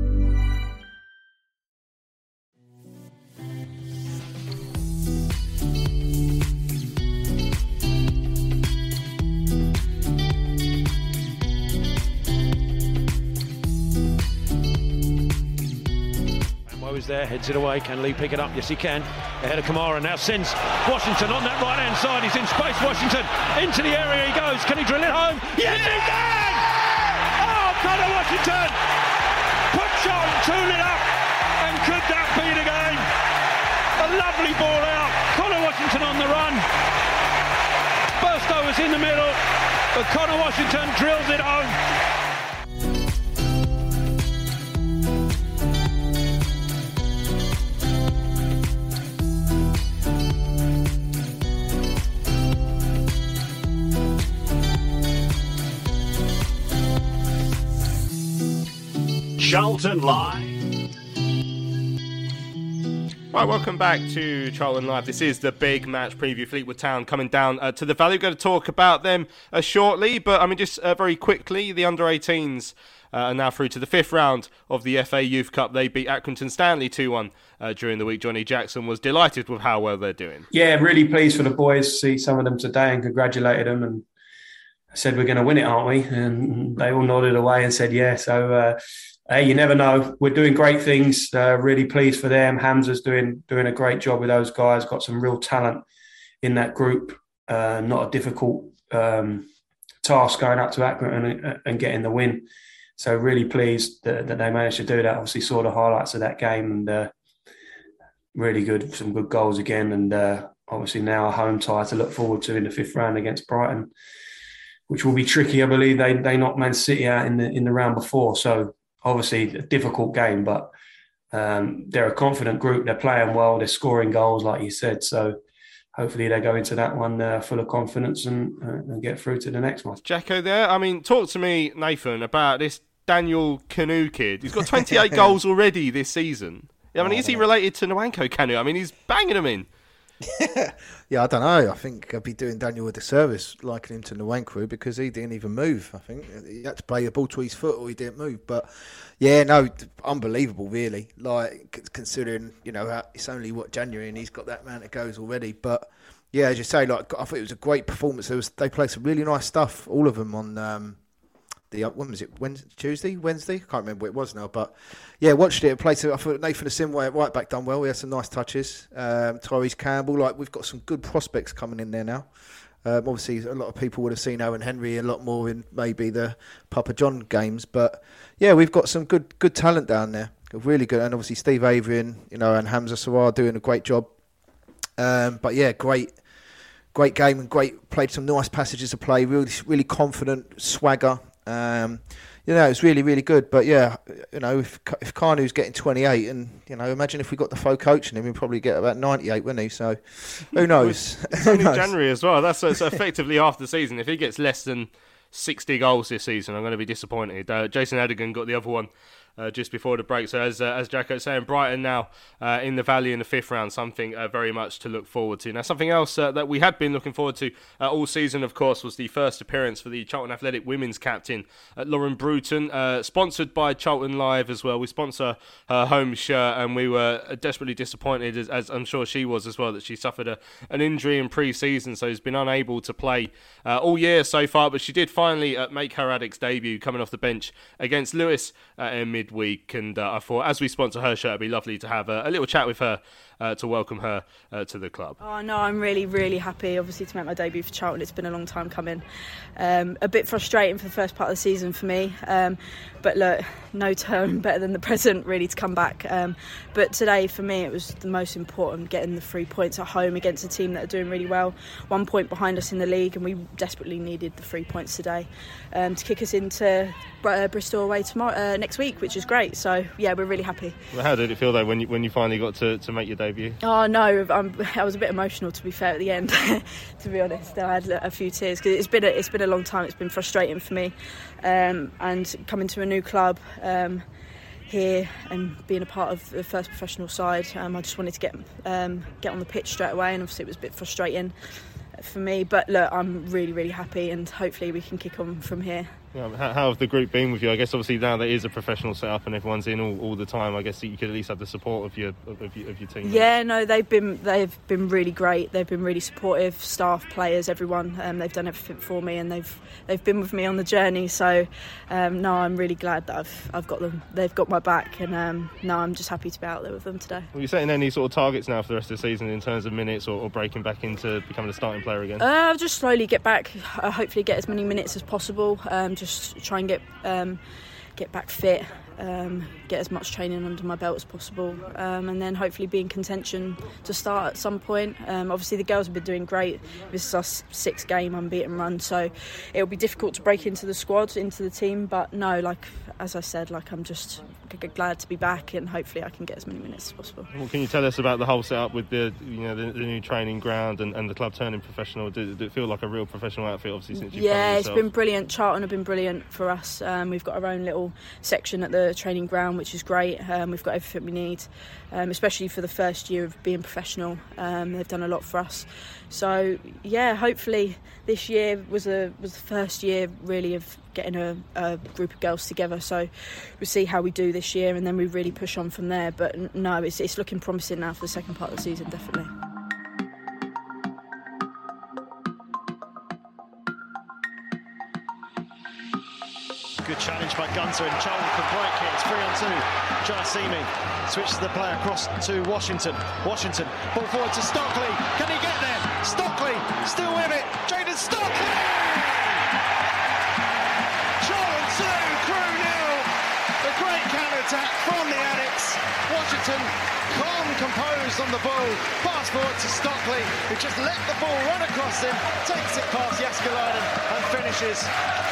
Is there, heads it away. Can Lee pick it up? Yes, he can. Ahead of Kamara now sends Washington on that right hand side. He's in space. Washington into the area he goes. Can he drill it home? Yes, he can! Oh, Connor Washington! Put Charlton 2-0 up. And could that be the game? A lovely ball out. Connor Washington on the run. Burstow was in the middle, but Connor Washington drills it home. Charlton Live. Right, welcome back to Charlton Live. This is the big match preview. Fleetwood Town coming down to the Valley. We're going to talk about them shortly, but I mean, just very quickly, the under-18s are now through to the fifth round of the FA Youth Cup. They beat Accrington Stanley 2-1 during the week. Johnny Jackson was delighted with how well they're doing. Yeah, really pleased for the boys to see some of them today and congratulated them and said, we're going to win it, aren't we? And they all nodded away and said, yeah. So, hey, you never know. We're doing great things. Really pleased for them. Hamza's doing a great job with those guys. Got some real talent in that group. Not a difficult task going up to Accrington and getting the win. So really pleased that they managed to do that. Obviously saw the highlights of that game and really good. Some good goals again. And obviously now a home tie to look forward to in the fifth round against Brighton, which will be tricky. I believe they knocked Man City out in the round before. So obviously a difficult game, but they're a confident group. They're playing well. They're scoring goals, like you said. So hopefully they go into that one full of confidence and get through to the next one. Jacko there. I mean, talk to me, Nathan, about this Daniel Kanu kid. He's got 28 goals already this season. I mean, is he related to Nwankwo Kanu? I mean, he's banging them in. Yeah, I don't know. I think I'd be doing Daniel a disservice liking him to Nwankwo because he didn't even move. I think he had to play the ball to his foot or he didn't move. But yeah, no, unbelievable, really. Like considering it's only January and he's got that amount of goals already. But yeah, as you say, like I thought it was a great performance. They played some really nice stuff, all of them on when was it? Tuesday, Wednesday? I can't remember what it was now, but yeah, watched it. Played. I thought Nathan Asimwe right back done well. We had some nice touches. Tyrese Campbell, we've got some good prospects coming in there now. Obviously, a lot of people would have seen Owen Henry a lot more in maybe the Papa John games, but yeah, we've got some good talent down there. Really good, and obviously Steve Avery and Hamza Sawar doing a great job. But yeah, great game and played some nice passages of play. Really confident, swagger. It's really, really good. But yeah, if Kanu's getting 28, and imagine if we got the faux coaching him, he'd probably get about 98, wouldn't he? So who knows? It's only January as well. That's effectively after the season. If he gets less than 60 goals this season, I'm going to be disappointed. Jason Adigan got the other one just before the break. So as Jacko's saying, Brighton now in the Valley in the 5th round, something very much to look forward to. Now, something else that we had been looking forward to all season, of course, was the first appearance for the Charlton Athletic women's captain, Lauren Bruton, sponsored by Charlton Live as well. We sponsor her home shirt, and we were desperately disappointed, as I'm sure she was as well, that she suffered an injury in pre-season, so has been unable to play all year so far, but she did finally make her Addicts debut coming off the bench against Lewis in midweek, and I thought, as we sponsor her shirt, it'd be lovely to have a little chat with her to welcome her to the club. Oh no, I'm really, really happy, obviously, to make my debut for Charlton. It's been a long time coming. A bit frustrating for the first part of the season for me, but look, no term better than the present, really, to come back. But today, for me, it was the most important, getting the 3 points at home against a team that are doing really well. 1 point behind us in the league, and we desperately needed the 3 points today to kick us into Bristol away tomorrow, next week, which is great. So yeah, we're really happy. Well, how did it feel though when you finally got to make your debut? Oh no, I was a bit emotional, to be fair, at the end. To be honest, I had a few tears because it's been a long time. It's been frustrating for me, and coming to a new club here and being a part of the first professional side, I just wanted to get on the pitch straight away, and obviously it was a bit frustrating for me, but look, I'm really, really happy, and hopefully we can kick on from here. Yeah, how have the group been with you? I guess obviously now that it is a professional setup and everyone's in all the time, I guess you could at least have the support of your team. Yeah, no, they've been really great. They've been really supportive, staff, players, everyone. They've done everything for me, and they've been with me on the journey. So no, I'm really glad that I've got them. They've got my back, and no, I'm just happy to be out there with them today. Are you setting any sort of targets now for the rest of the season in terms of minutes or breaking back into becoming a starting player again? I'll just slowly get back. Hopefully get as many minutes as possible. Just try and get back fit, get as much training under my belt as possible, and then hopefully be in contention to start at some point. Obviously the girls have been doing great. This is our 6th game unbeaten run, so it'll be difficult to break into the squad, into the team, but no, as I said, I'm just glad to be back, and hopefully I can get as many minutes as possible. Well, can you tell us about the whole setup with the new training ground and the club turning professional? Did it feel like a real professional outfit, obviously, since you've come yourself? It's been brilliant. Charlton have been brilliant for us. We've got our own little section at the training ground, which is great. We've got everything we need, especially for the first year of being professional. They've done a lot for us. So yeah, hopefully this year was the first year really of getting a group of girls together. So we'll see how we do this year, and then we really push on from there. But no, it's looking promising now for the second part of the season, definitely. Good challenge by Gunter, and Charlton can break it. It's 3-on-2. Jarasimi switches the play across to Washington. Washington, ball forward to Stockley. Can he get there? Stockley still with it. Jaden Stockley! Charlton 2, Crewe 0. The great counter-attack from the Addicts. Washington, calm, composed on the ball. Pass forward to Stockley, who just let the ball run across him, takes it past Jääskeläinen and finishes.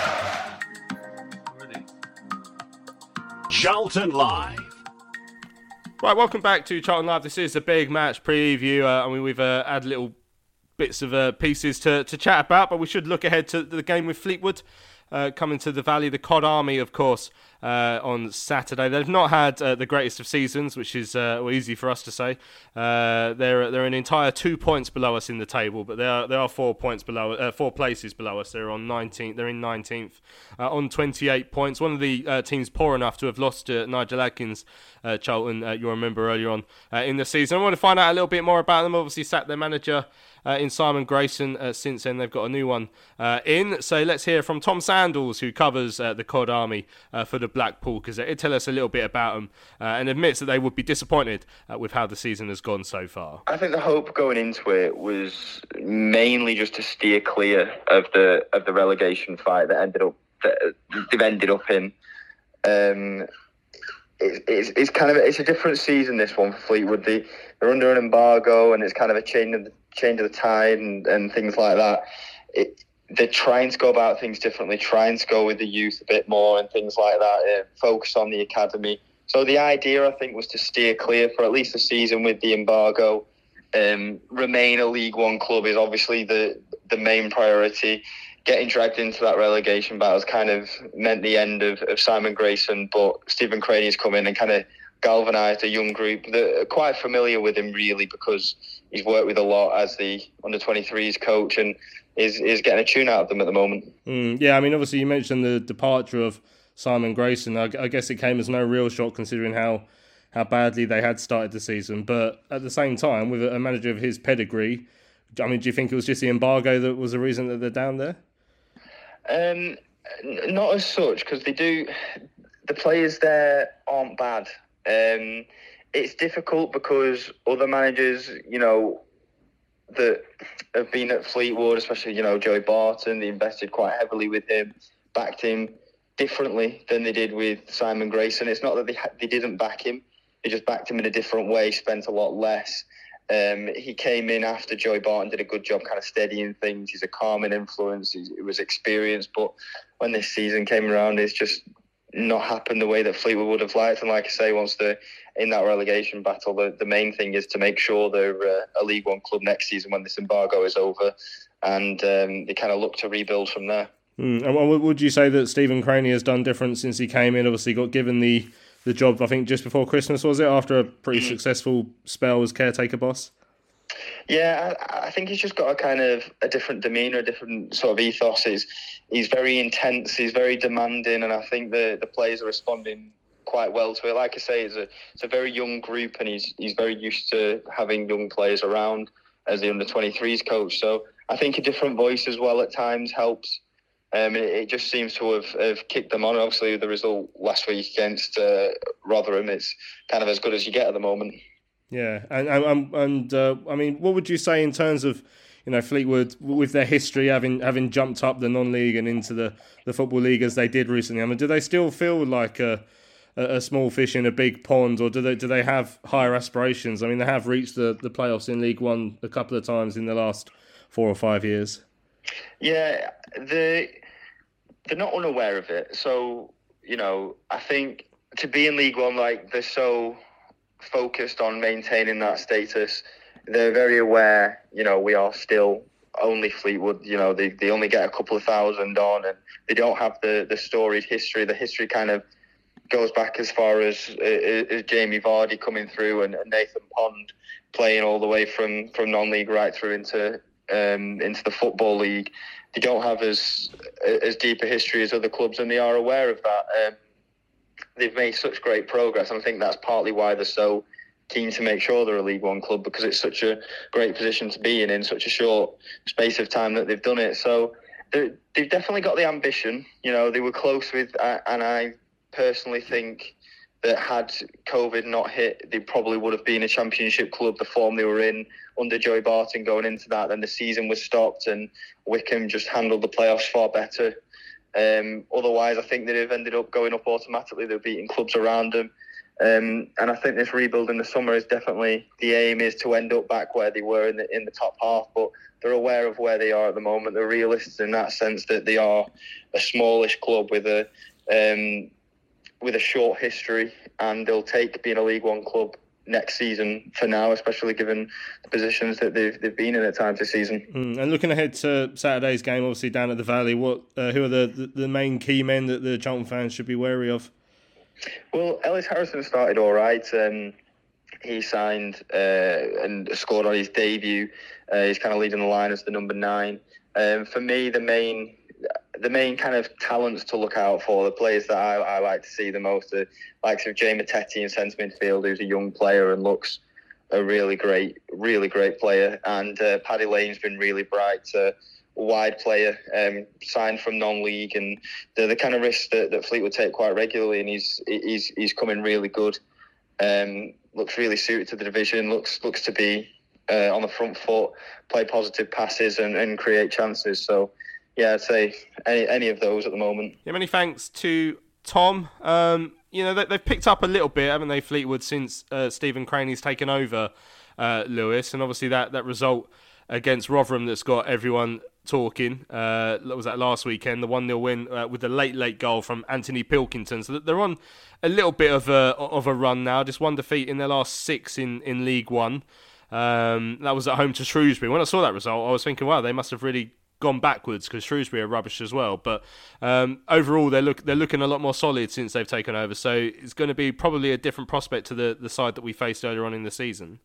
Charlton Live. Right, welcome back to Charlton Live. This is a big match preview. We've had little bits of pieces to chat about, but we should look ahead to the game with Fleetwood coming to the Valley. The Cod Army, of course, on Saturday. They've not had the greatest of seasons, which is easy for us to say. They're an entire 2 points below us in the table, but they are 4 points below, 4 places below us. They're on 19th. They're in 19th on 28 points. One of the teams poor enough to have lost Nigel Adkins, Charlton. You'll remember earlier on in the season. I want to find out a little bit more about them. Obviously, sacked their manager in Simon Grayson. Since then, they've got a new one in. So let's hear from Tom Sandals, who covers the Cod Army for the Blackpool Gazette. He'll tell us a little bit about them and admits that they would be disappointed with how the season has gone so far. I think the hope going into it was mainly just to steer clear of the relegation fight that they've ended up in. It's a different season, this one for Fleetwood. They're under an embargo, and it's kind of a change of the tide and things like that. They're trying to go about things differently, trying to go with the youth a bit more and things like that, focus on the academy. So the idea, I think, was to steer clear for at least a season with the embargo. Remain a League One club is obviously the main priority. Getting dragged into that relegation battle has kind of meant the end of Simon Grayson, but Stephen Craney has come in and kind of galvanised a young group that are quite familiar with him, really, because he's worked with a lot as the under-23s coach and is getting a tune out of them at the moment. Yeah, I mean, obviously you mentioned the departure of Simon Grayson. I guess it came as no real shock considering how badly they had started the season. But at the same time, with a manager of his pedigree, I mean, do you think it was just the embargo that was the reason that they're down there? Not as such, because the players there aren't bad. It's difficult because other managers, that have been at Fleetwood, especially, Joey Barton, they invested quite heavily with him, backed him differently than they did with Simon Grayson. It's not that they didn't back him, they just backed him in a different way, spent a lot less. He came in after Joey Barton did a good job kind of steadying things. He's a calming influence. He was experienced, but when this season came around, it's just not happened the way that Fleetwood would have liked. And like I say, once they're in that relegation battle, the main thing is to make sure they're a League One club next season when this embargo is over, and they kind of look to rebuild from there. And what would you say that Stephen Craney has done different since he came in? Obviously got given the job, I think, just before Christmas, was it? After a pretty successful spell as caretaker boss? Yeah, I think he's just got a kind of a different demeanour, a different sort of ethos. He's very intense, he's very demanding, and I think the players are responding quite well to it. Like I say, it's a very young group, and he's very used to having young players around as the under-23s coach. So I think a different voice as well at times helps. It just seems to have kicked them on. Obviously, the result last week against Rotherham, it's kind of as good as you get at the moment. Yeah, and I mean, what would you say in terms of, Fleetwood with their history having jumped up the non-league and into the Football League as they did recently? I mean, do they still feel like a small fish in a big pond, or do they have higher aspirations? I mean, they have reached the playoffs in League One a couple of times in the last 4 or 5 years. Yeah, they're not unaware of it. So, I think to be in League One, like, they're so focused on maintaining that status. They're very aware, we are still only Fleetwood. They only get a couple of thousand on, and they don't have the storied history. The history kind of goes back as far as Jamie Vardy coming through and Nathan Pond playing all the way from non-league right through into the Football League. They don't have as deep a history as other clubs, and they are aware of that. They've made such great progress, and I think that's partly why they're so keen to make sure they're a League One club, because it's such a great position to be in such a short space of time that they've done it. So they've definitely got the ambition. They were close with, and I personally think that had COVID not hit, they probably would have been a Championship club. The form they were in under Joey Barton going into that, then the season was stopped, and Wycombe just handled the playoffs far better. Otherwise, I think they'd have ended up going up automatically. They're beating clubs around them. And I think this rebuild in the summer is definitely, the aim is to end up back where they were in the top half, but they're aware of where they are at the moment. They're realists in that sense that they are a smallish club with a short history, and they'll take being a League One club next season for now, especially given the positions that they've been in at times this season. And looking ahead to Saturday's game, obviously down at the Valley, who are the main key men that the Charlton fans should be wary of? Well, Ellis Harrison started all right. He signed and scored on his debut. He's kind of leading the line as the number 9. For me, the main kind of talents to look out for, the players that I like to see the most, are likes of Jay Matete in centre midfield, who's a young player and looks a really great player. And Paddy Lane's been really bright, a wide player, signed from non-league, and they're the kind of risks that Fleetwood take quite regularly. And he's coming really good. Looks really suited to the division. Looks to be on the front foot, play positive passes and create chances. So, yeah, I'd say any of those at the moment. Yeah, many thanks to Tom. They've picked up a little bit, haven't they, Fleetwood, since Stephen Craney's taken over Lewis, and obviously that result against Rotherham that's got everyone talking. Was that last weekend? The 1-0 win with the late goal from Anthony Pilkington. So they're on a little bit of a run now. Just one defeat in their last 6 in League One. That was at home to Shrewsbury. When I saw that result, I was thinking, wow, they must have really gone backwards because Shrewsbury are rubbish as well. But overall, they're looking a lot more solid since they've taken over. So it's going to be probably a different prospect to the side that we faced earlier on in the season.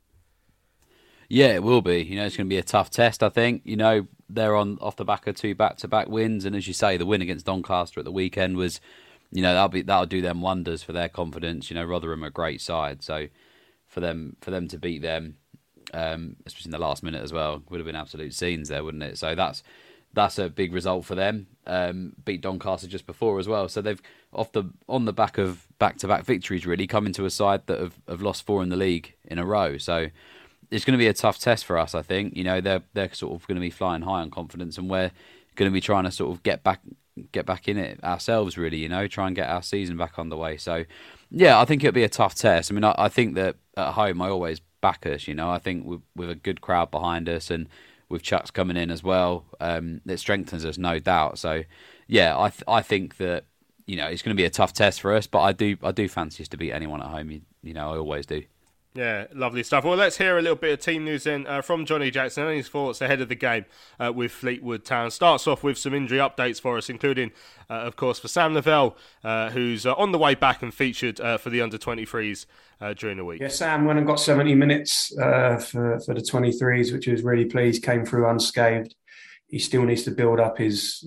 Yeah, it will be. It's going to be a tough test, I think. They're off the back of 2 back-to-back wins, and as you say, the win against Doncaster at the weekend was, that'll do them wonders for their confidence. Rotherham are a great side, so for them to beat them, especially in the last minute as well, would have been absolute scenes there, wouldn't it? So that's a big result for them. Beat Doncaster just before as well, so they've on the back of back-to-back victories really come into a side that have lost 4 in the league in a row. So it's going to be a tough test for us, I think. They're sort of going to be flying high on confidence, and we're going to be trying to sort of get back in it ourselves, really. Try and get our season back on the way. So, yeah, I think it'll be a tough test. I mean, I think that at home I always back us. I think with a good crowd behind us and with Chucks coming in as well, it strengthens us, no doubt. So, yeah, I think that it's going to be a tough test for us, but I do fancy us to beat anyone at home. I always do. Yeah, lovely stuff. Well, let's hear a little bit of team news then from Johnny Jackson and his thoughts ahead of the game with Fleetwood Town. Starts off with some injury updates for us, including, of course, for Sam Lavelle, who's on the way back and featured for the under-23s during the week. Yeah, Sam went and got 70 minutes for the 23s, which was really pleased, came through unscathed. He still needs to build up his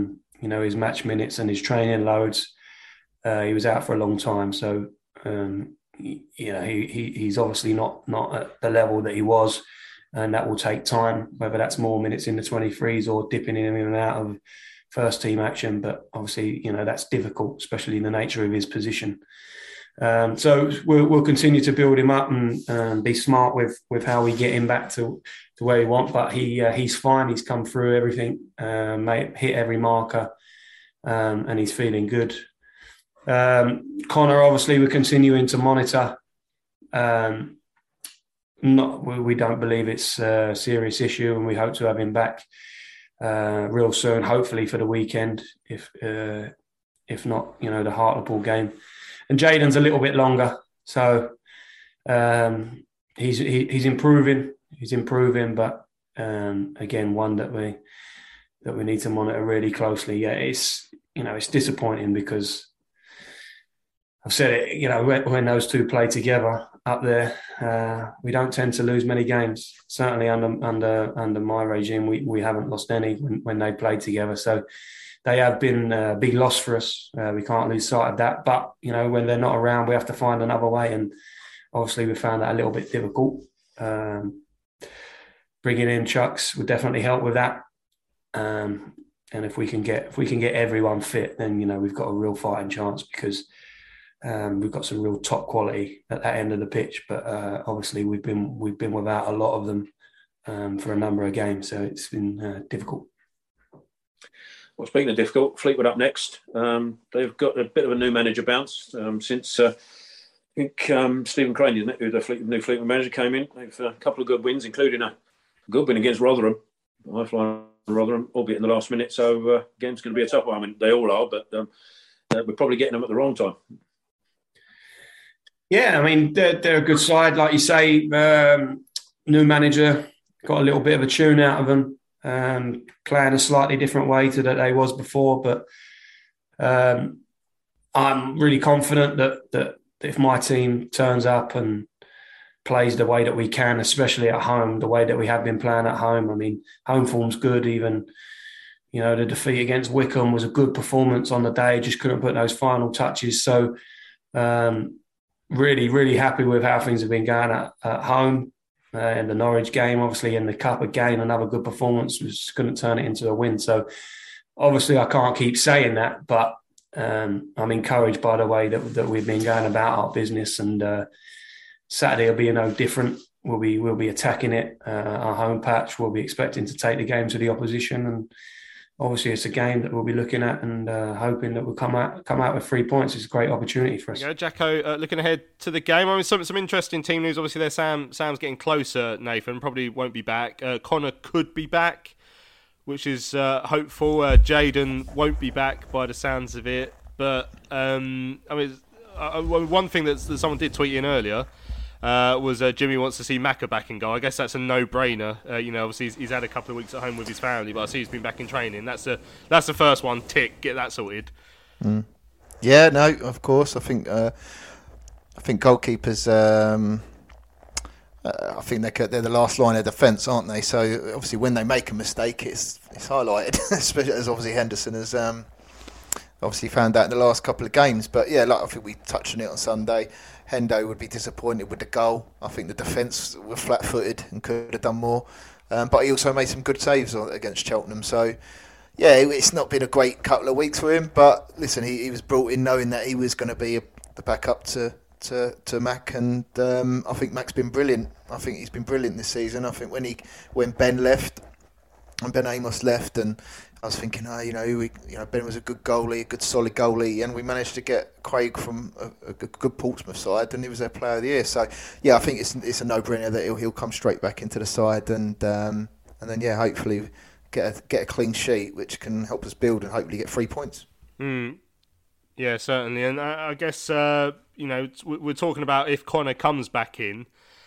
match minutes and his training loads. He was out for a long time, so... he's obviously not at the level that he was, and that will take time, whether that's more minutes in the 23s or dipping in and out of first team action. But obviously, that's difficult, especially in the nature of his position. So we'll continue to build him up and be smart with how we get him back to where we want. But he's fine. He's come through everything, hit every marker, and he's feeling good. Connor, obviously, we're continuing to monitor. We don't believe it's a serious issue, and we hope to have him back real soon, hopefully for the weekend, if not, the Hartlepool game. And Jaden's a little bit longer, so he's improving. He's improving, but again, one that we need to monitor really closely. Yeah, it's disappointing because I've said it. When those two play together up there, we don't tend to lose many games. Certainly under my regime, we haven't lost any when they played together. So they have been a big loss for us. We can't lose sight of that. But when they're not around, we have to find another way. And obviously, we found that a little bit difficult. Bringing in Chucks would definitely help with that. And if we can get everyone fit, then we've got a real fighting chance because. We've got some real top quality at that end of the pitch, but obviously we've been without a lot of them for a number of games, so it's been difficult. Well, speaking of difficult, Fleetwood up next. They've got a bit of a new manager bounce since I think Stephen Craney, isn't it, who the new Fleetwood manager came in. They've a couple of good wins, including a good win against Rotherham. I fly Rotherham, albeit in the last minute, so game's going to be a tough one. I mean, they all are, but we're probably getting them at the wrong time. Yeah, I mean, they're a good side. Like you say, new manager, got a little bit of a tune out of them, playing a slightly different way to that they was before. But I'm really confident that if my team turns up and plays the way that we can, especially at home, the way that we have been playing at home. I mean, home form's good. Even, the defeat against Wycombe was a good performance on the day. Just couldn't put those final touches. So really, really happy with how things have been going at home. In the Norwich game, obviously in the Cup again, another good performance. We just couldn't turn it into a win. So obviously I can't keep saying that, but I'm encouraged by the way that we've been going about our business, and Saturday will be no different. We'll be attacking it, our home patch. We'll be expecting to take the game to the opposition, and obviously it's a game that we'll be looking at and hoping that we'll come out with 3 points. It's a great opportunity for us. Yeah, Jacko, looking ahead to the game. I mean, some interesting team news. Obviously, there's Sam's getting closer. Nathan probably won't be back. Connor could be back, which is hopeful. Jaden won't be back by the sounds of it. But I mean, one thing that someone did tweet in earlier was Jimmy wants to see Macca back in goal. I guess that's a no-brainer. Obviously he's had a couple of weeks at home with his family, but I see he's been back in training. That's the first one. Tick, get that sorted. Yeah, no, of course. I think goalkeepers. I think they're the last line of defence, aren't they? So obviously, when they make a mistake, it's highlighted, especially as obviously Henderson has obviously found out in the last couple of games. But yeah, I think we touched on it on Sunday. Hendo would be disappointed with the goal. I think the defence were flat-footed and could have done more. But he also made some good saves against Cheltenham. So, yeah, it's not been a great couple of weeks for him. But listen, he was brought in knowing that he was going to be the backup to Mac. And I think Mac's been brilliant. I think he's been brilliant this season. I think when Ben left and Ben Amos left, and I was thinking, Ben was a good goalie, a good solid goalie, and we managed to get Craig from a good Portsmouth side, and he was their player of the year. So, yeah, I think it's a no-brainer that he'll come straight back into the side, and then hopefully get a clean sheet, which can help us build and hopefully get 3 points. Yeah, certainly, and I guess we're talking about if Connor comes back in.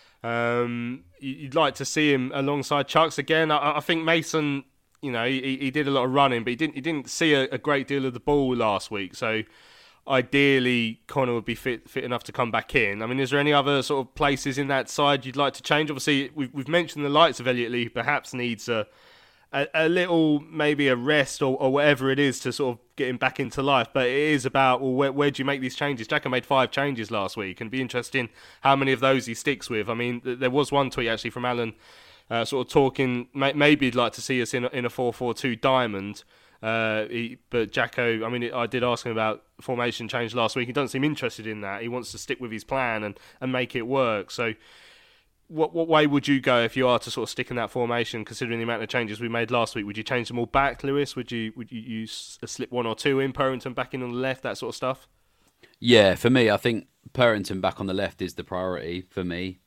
You'd like to see him alongside Chuks again. I think Mason. He did a lot of running, but he didn't see a great deal of the ball last week. So ideally, Connor would be fit enough to come back in. I mean, is there any other sort of places in that side you'd like to change? Obviously, we've mentioned the likes of Elliot Lee perhaps needs a little, maybe a rest or whatever it is to sort of get him back into life. But it is about, well, where do you make these changes? Jacko made 5 changes last week, and it'd be interesting how many of those he sticks with. I mean, there was one tweet actually from Alan sort of talking, maybe he'd like to see us in a 4-4-2 diamond. But Jacko, I mean, I did ask him about formation change last week. He doesn't seem interested in that. He wants to stick with his plan and make it work. So what way would you go if you are to sort of stick in that formation, considering the amount of changes we made last week? Would you change them all back, Lewis? Would you slip 1 or 2 in, Purrington back in on the left, that sort of stuff? Yeah, for me, I think Purrington back on the left is the priority for me.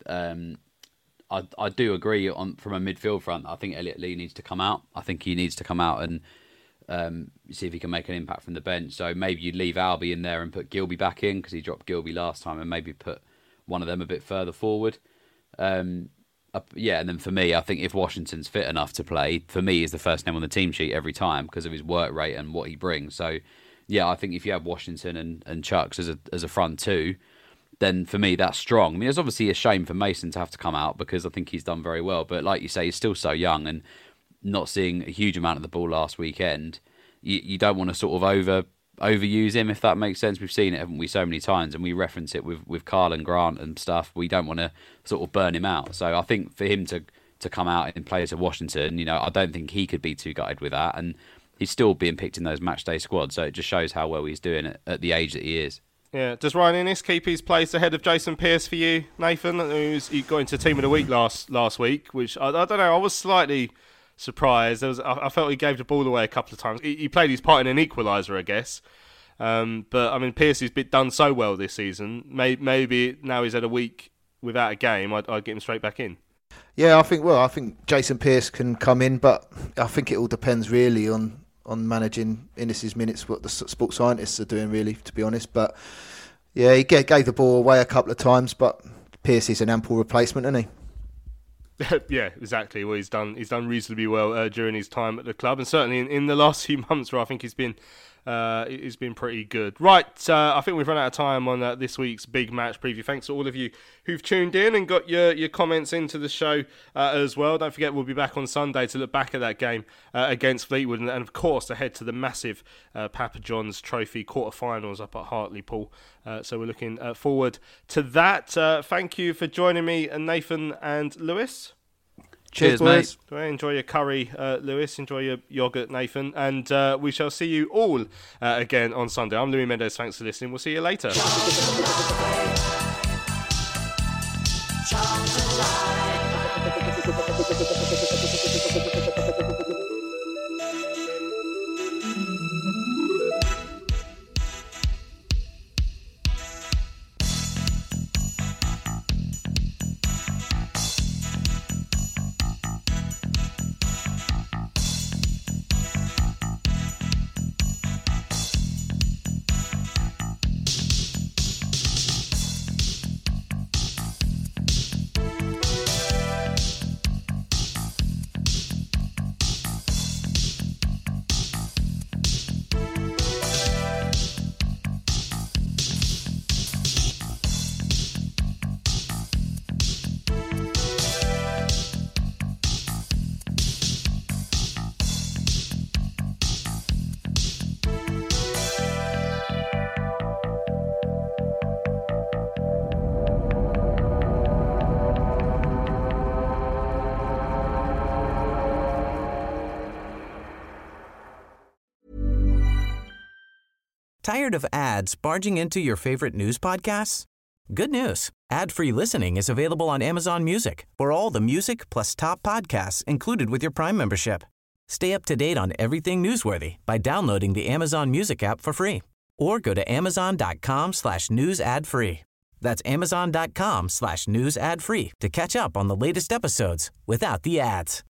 I do agree from a midfield front. I think Elliot Lee needs to come out. I think he needs to come out and see if he can make an impact from the bench. So maybe you'd leave Albie in there and put Gilby back in, because he dropped Gilby last time, and maybe put one of them a bit further forward. And then for me, I think if Washington's fit enough to play, for me, he's the first name on the team sheet every time because of his work rate and what he brings. So, yeah, I think if you have Washington and Chuks as a front two, then for me, that's strong. I mean, it's obviously a shame for Mason to have to come out because I think he's done very well. But like you say, he's still so young, and not seeing a huge amount of the ball last weekend, you don't want to sort of overuse him, if that makes sense. We've seen it, haven't we, so many times, and we reference it with Carl and Grant and stuff. We don't want to sort of burn him out. So I think for him to come out in place of Washington, I don't think he could be too gutted with that. And he's still being picked in those matchday squads, so it just shows how well he's doing at the age that he is. Yeah, does Ryan Innes keep his place ahead of Jason Pearce for you, Nathan? He got into Team of the Week last week, which I don't know, I was slightly surprised. I felt he gave the ball away a couple of times. He played his part in an equaliser, I guess. But I mean, Pearce has done so well this season. Maybe now he's had a week without a game, I'd get him straight back in. Yeah, I think Jason Pearce can come in, but I think it all depends really on managing Innes's minutes, what the sports scientists are doing, really, to be honest. But yeah, he gave the ball away a couple of times, but Pearce is an ample replacement, isn't he? Yeah, exactly. Well, he's done reasonably well during his time at the club, and certainly in the last few months, where I think he's been It's been pretty good. Right, I think we've run out of time on this week's big match preview. Thanks to all of you who've tuned in and got your comments into the show as well. Don't forget, we'll be back on Sunday to look back at that game against Fleetwood and of course, ahead to the massive Papa John's Trophy quarterfinals up at Hartlepool. So we're looking forward to that. Thank you for joining me, Nathan and Lewis. Cheers, mate. Enjoy your curry, Lewis. Enjoy your yoghurt, Nathan. And we shall see you all again on Sunday. I'm Louis Mendes. Thanks for listening. We'll see you later. Tired of ads barging into your favorite news podcasts? Good news. Ad-free listening is available on Amazon Music for all the music plus top podcasts included with your Prime membership. Stay up to date on everything newsworthy by downloading the Amazon Music app for free or go to amazon.com/news ad free. That's amazon.com/news ad free to catch up on the latest episodes without the ads.